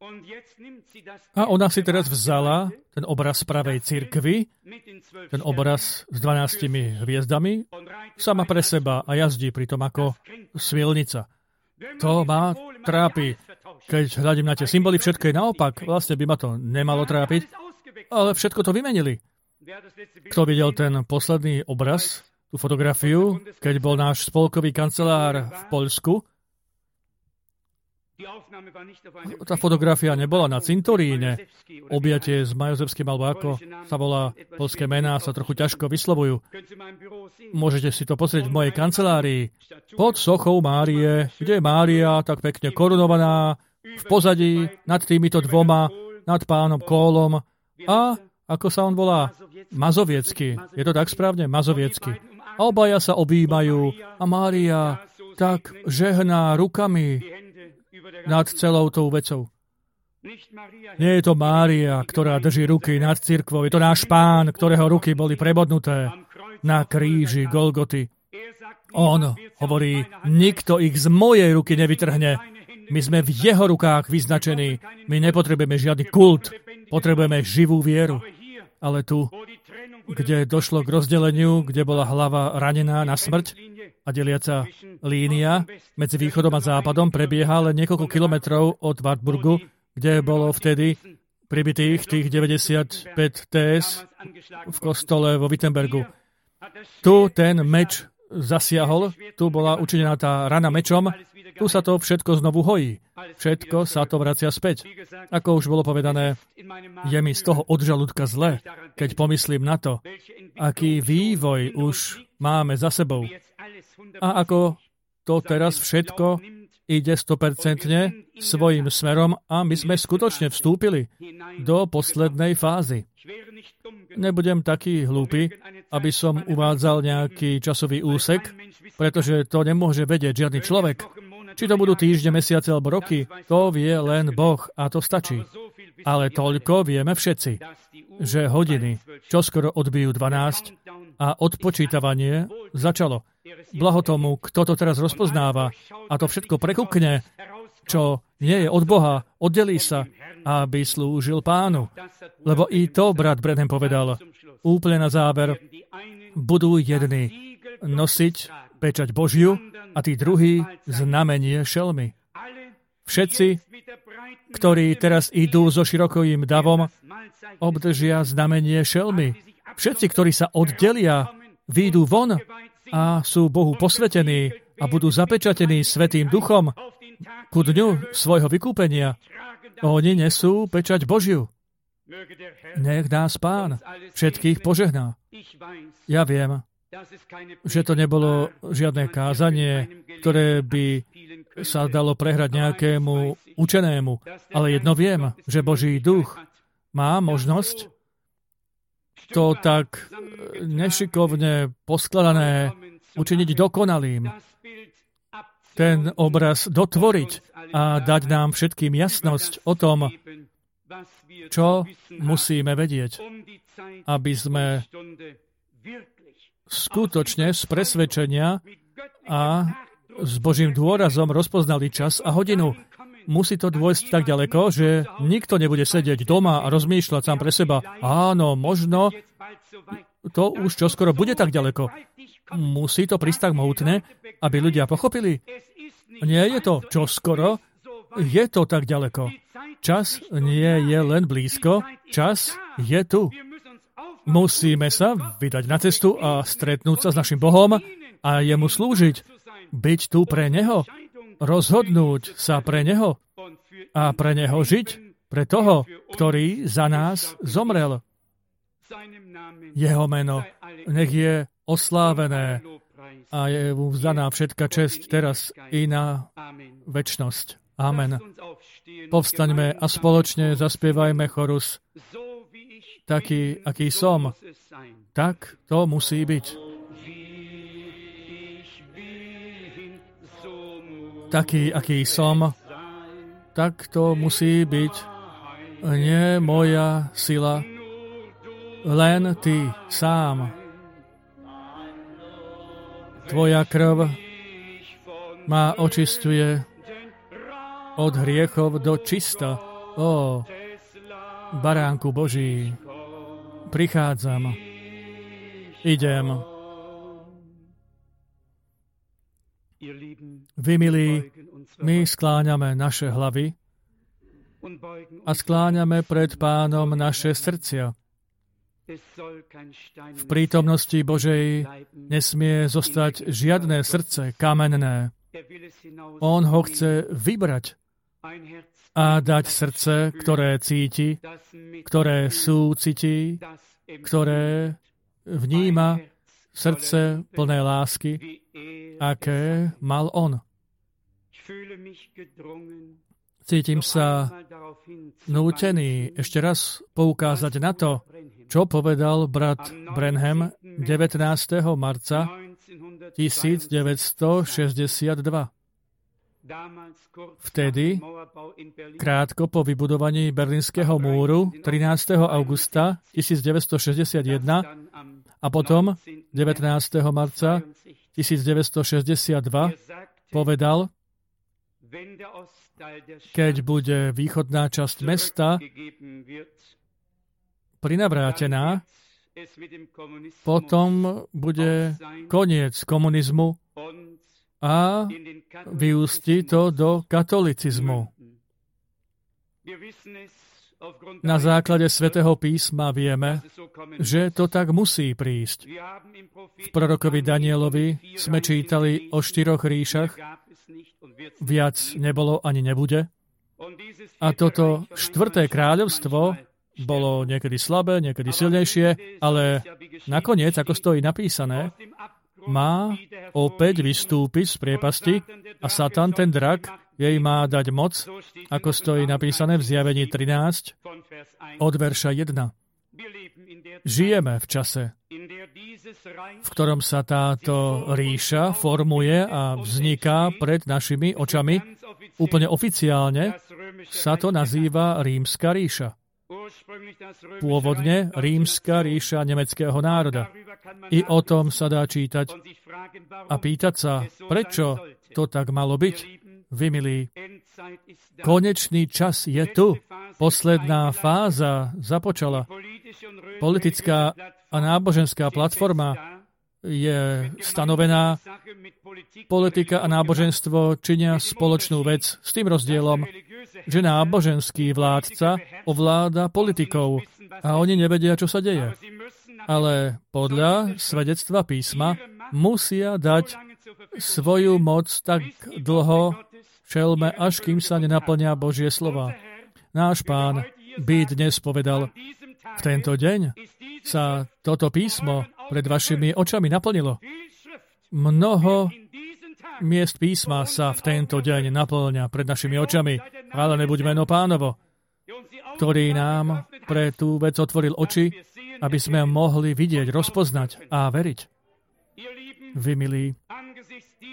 A ona si teraz vzala ten obraz pravej cirkvi, ten obraz s 12 hviezdami, sama pre seba a jazdí pritom ako smilnica. To ma trápi. Keď hľadím na tie symboly, všetko je naopak. Vlastne by ma to nemalo trápiť, ale všetko to vymenili. Kto videl ten posledný obraz, tú fotografiu, keď bol náš spolkový kancelár v Poľsku, tá fotografia nebola na cintoríne. Objatie s Majozevským, alebo ako sa volá poľské mená, sa trochu ťažko vyslovujú. Môžete si to pozrieť v mojej kancelárii. Pod sochou Márie, kde je Mária tak pekne korunovaná, v pozadí, nad týmito 2, nad pánom Kólom a, ako sa on volá, Mazoviecky. Je to tak správne? Mazoviecky. A obaja sa objímajú a Mária tak žehná rukami nad celou tou vecou. Nie je to Mária, ktorá drží ruky nad cirkvou. Je to náš Pán, ktorého ruky boli prebodnuté na kríži Golgoty. On hovorí, nikto ich z mojej ruky nevytrhne. My sme v jeho rukách vyznačení. My nepotrebujeme žiadny kult. Potrebujeme živú vieru. Ale tu, kde došlo k rozdeleniu, kde bola hlava ranená na smrť a deliaca línia medzi východom a západom prebieha len niekoľko kilometrov od Wartburgu, kde bolo vtedy pribitých tých 95 TS v kostole vo Wittenbergu. Tu ten meč zasiahol, tu bola učinená tá rana mečom, tu sa to všetko znovu hojí. Všetko sa to vracia späť. Ako už bolo povedané, je mi z toho od žalúdka zle, keď pomyslím na to, aký vývoj už máme za sebou. A ako to teraz všetko ide 100% svojím smerom a my sme skutočne vstúpili do poslednej fázy. Nebudem taký hlúpy, aby som uvádzal nejaký časový úsek, pretože to nemôže vedieť žiadny človek. Či to budú týždne, mesiace alebo roky, to vie len Boh a to stačí. Ale toľko vieme všetci, že hodiny čoskoro odbijú 12 a odpočítavanie začalo. Blaho tomu, kto to teraz rozpoznáva a to všetko prekukne, čo nie je od Boha, oddelí sa, aby slúžil Pánu. Lebo i to brat Branham povedal, úplne na záver, budú jedni nosiť pečať Božiu a tí druhí znamenie šelmy. Všetci, ktorí teraz idú so širokým davom, obdržia znamenie šelmy. Všetci, ktorí sa oddelia, výjdu von a sú Bohu posvetení a budú zapečatení Svätým Duchom ku dňu svojho vykúpenia. Oni nesú pečať Božiu. Nech nás Pán všetkých požehná. Ja viem, že to nebolo žiadne kázanie, ktoré by sa dalo prehrať nejakému učenému. Ale jedno viem, že Boží duch má možnosť to tak nešikovne poskladané učiniť dokonalým. ten obraz dotvoriť a dať nám všetkým jasnosť o tom, čo musíme vedieť, aby sme skutočne z presvedčenia a s Božím dôrazom rozpoznali čas a hodinu. Musí to dôjsť tak ďaleko, že nikto nebude sedieť doma a rozmýšľať sám pre seba. Áno, možno to už čoskoro bude tak ďaleko. Musí to prísť tak mohutné, aby ľudia pochopili. Nie je to čoskoro, je to tak ďaleko. Čas nie je len blízko, čas je tu. Musíme sa vydať na cestu a stretnúť sa s našim Bohom a jemu slúžiť. Byť tu pre Neho, rozhodnúť sa pre Neho a pre Neho žiť, pre toho, ktorý za nás zomrel. Jeho meno nech je oslávené a je mu vzaná všetka česť teraz i na večnosť. Amen. Povstaňme a spoločne zaspievajme chorus. Taký, aký som, tak to musí byť. Taký, aký som, tak to musí byť. Nie moja sila, len ty sám. Tvoja krv ma očisťuje od hriechov do čista. Ó, Baránku Boží, prichádzam, idem. Vy, milí, my skláňame naše hlavy a skláňame pred Pánom naše srdcia. V prítomnosti Božej nesmie zostať žiadne srdce kamenné. On ho chce vybrať a dať srdce, ktoré cíti, ktoré súcití, ktoré vníma srdce plné lásky, aké mal on. Cítim sa nútený ešte raz poukázať na to, čo povedal brat Branham 19. marca 1962. Vtedy, krátko po vybudovaní Berlínskeho múru 13. augusta 1961 a potom 19. marca 1962 povedal, keď bude východná časť mesta prinavrátená, potom bude koniec komunizmu a vyústi to do katolicizmu. Na základe Svätého písma vieme, že to tak musí prísť. V prorokovi Danielovi sme čítali o 4 ríšach, viac nebolo ani nebude. A toto 4. kráľovstvo bolo niekedy slabé, niekedy silnejšie, ale nakoniec, ako stojí napísané, má opäť vystúpiť z priepasti a Satan, ten drak, jej má dať moc, ako stojí napísané v Zjavení 13 od verša 1. Žijeme v čase, v ktorom sa táto ríša formuje a vzniká pred našimi očami. Úplne oficiálne sa to nazýva Rímska ríša. Pôvodne Rímska ríša nemeckého národa. I o tom sa dá čítať a pýtať sa, prečo to tak malo byť. Vy, milí, konečný čas je tu. Posledná fáza započala. Politická a náboženská platforma je stanovená. Politika a náboženstvo činia spoločnú vec s tým rozdielom, že náboženský vládca ovláda politikov a oni nevedia, čo sa deje. Ale podľa svedectva písma musia dať svoju moc tak dlho šelme, až kým sa nenaplnia Božie slova. Náš Pán by dnes povedal, v tento deň sa toto písmo pred vašimi očami naplnilo. Mnoho miest písma sa v tento deň naplňa pred našimi očami. Chválené buď meno Pánovo, ktorý nám pre tú vec otvoril oči, aby sme mohli vidieť, rozpoznať a veriť. Vy, milí,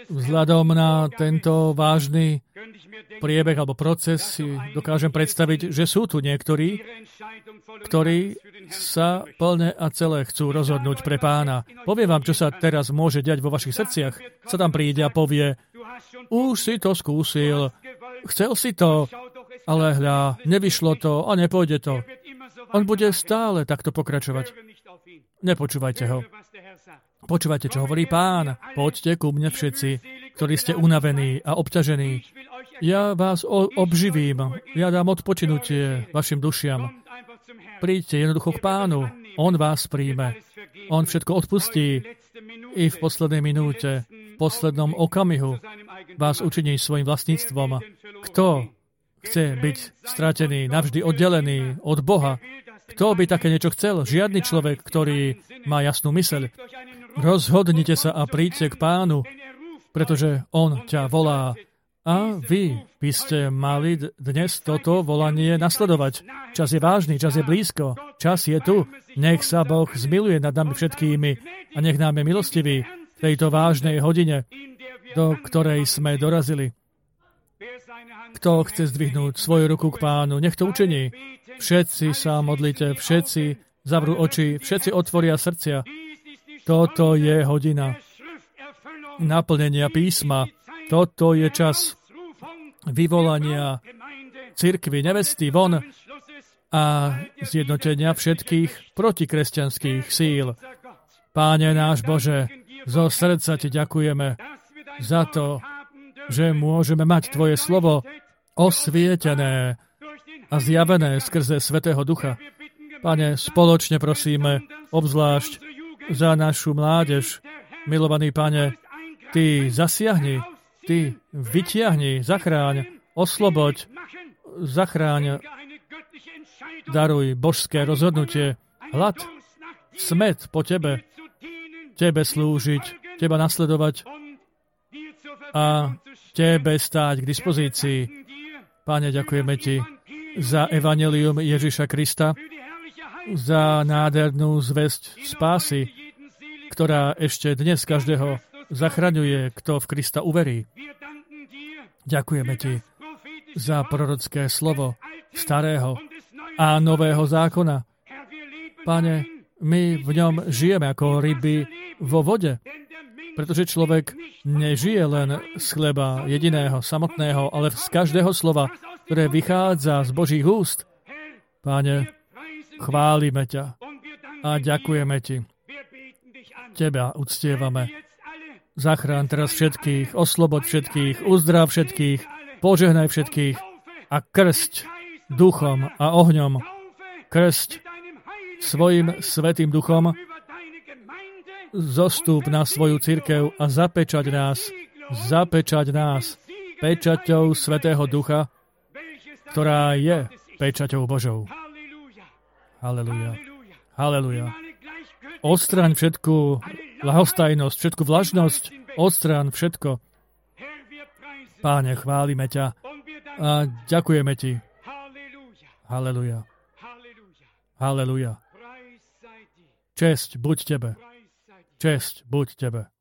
Vzhľadom na tento vážny priebeh alebo proces si dokážem predstaviť, že sú tu niektorí, ktorí sa plne a celé chcú rozhodnúť pre Pána. Poviem vám, čo sa teraz môže diať vo vašich srdciach. Sa tam príde a povie, už si to skúsil, chcel si to, ale hľa, nevyšlo to a nepôjde to. On bude stále takto pokračovať. Nepočúvajte ho. Počúvajte, čo hovorí Pán. Poďte ku mne všetci, ktorí ste unavení a obťažení. Ja vás obživím. Ja dám odpočinutie vašim dušiam. Príďte jednoducho k Pánu. On vás príjme. On všetko odpustí. I v poslednej minúte, v poslednom okamihu vás učiní svojim vlastníctvom. Kto chce byť stratený, navždy oddelený od Boha? Kto by také niečo chcel? Žiadny človek, ktorý má jasnú myseľ. Rozhodnite sa a príďte k Pánu, pretože On ťa volá. A vy by ste mali dnes toto volanie nasledovať. Čas je vážny, čas je blízko, čas je tu. Nech sa Boh zmiluje nad nami všetkými a nech nám je milostivý v tejto vážnej hodine, do ktorej sme dorazili. Kto chce zdvihnúť svoju ruku k Pánu, nech to učiní. Všetci sa modlite, všetci zavrú oči, všetci otvoria srdcia. Toto je hodina naplnenia písma. Toto je čas vyvolania cirkvi, nevesty von a zjednotenia všetkých protikresťanských síl. Páne náš Bože, zo srdca Ti ďakujeme za to, že môžeme mať Tvoje slovo osvietené a zjavené skrze Svätého Ducha. Pane, spoločne prosíme, obzvlášť za našu mládež. Milovaný Pane, Ty zasiahni, Ty vytiahni, zachráň, osloboď, zachráň, daruj božské rozhodnutie, hlad, smäd po Tebe, Tebe slúžiť, Teba nasledovať a Tebe stáť k dispozícii. Pane, ďakujeme Ti za evanjelium Ježiša Krista, za nádhernú zvesť spásy, ktorá ešte dnes každého zachraňuje, kto v Krista uverí. Ďakujeme Ti za prorocké slovo starého a nového zákona. Pane, my v ňom žijeme ako ryby vo vode, pretože človek nežije len z chleba jediného, samotného, ale z každého slova, ktoré vychádza z Božích úst. Pane, chválime ťa a ďakujeme Ti. Teba uctievame. Zachrán teraz všetkých, oslobod všetkých, uzdrav všetkých, požehnaj všetkých a krsť duchom a ohňom. Krsť svojim svätým duchom, zostúp na svoju cirkev a zapečať nás pečaťou Svätého Ducha, ktorá je pečaťou Božou. Halleluja. Halleluja. Odstraň všetku ľahostajnosť, všetku vlažnosť, odstraň všetko. Páne, chválime ťa a ďakujeme Ti. Halleluja. Halleluja. Česť buď Tebe. Česť buď Tebe.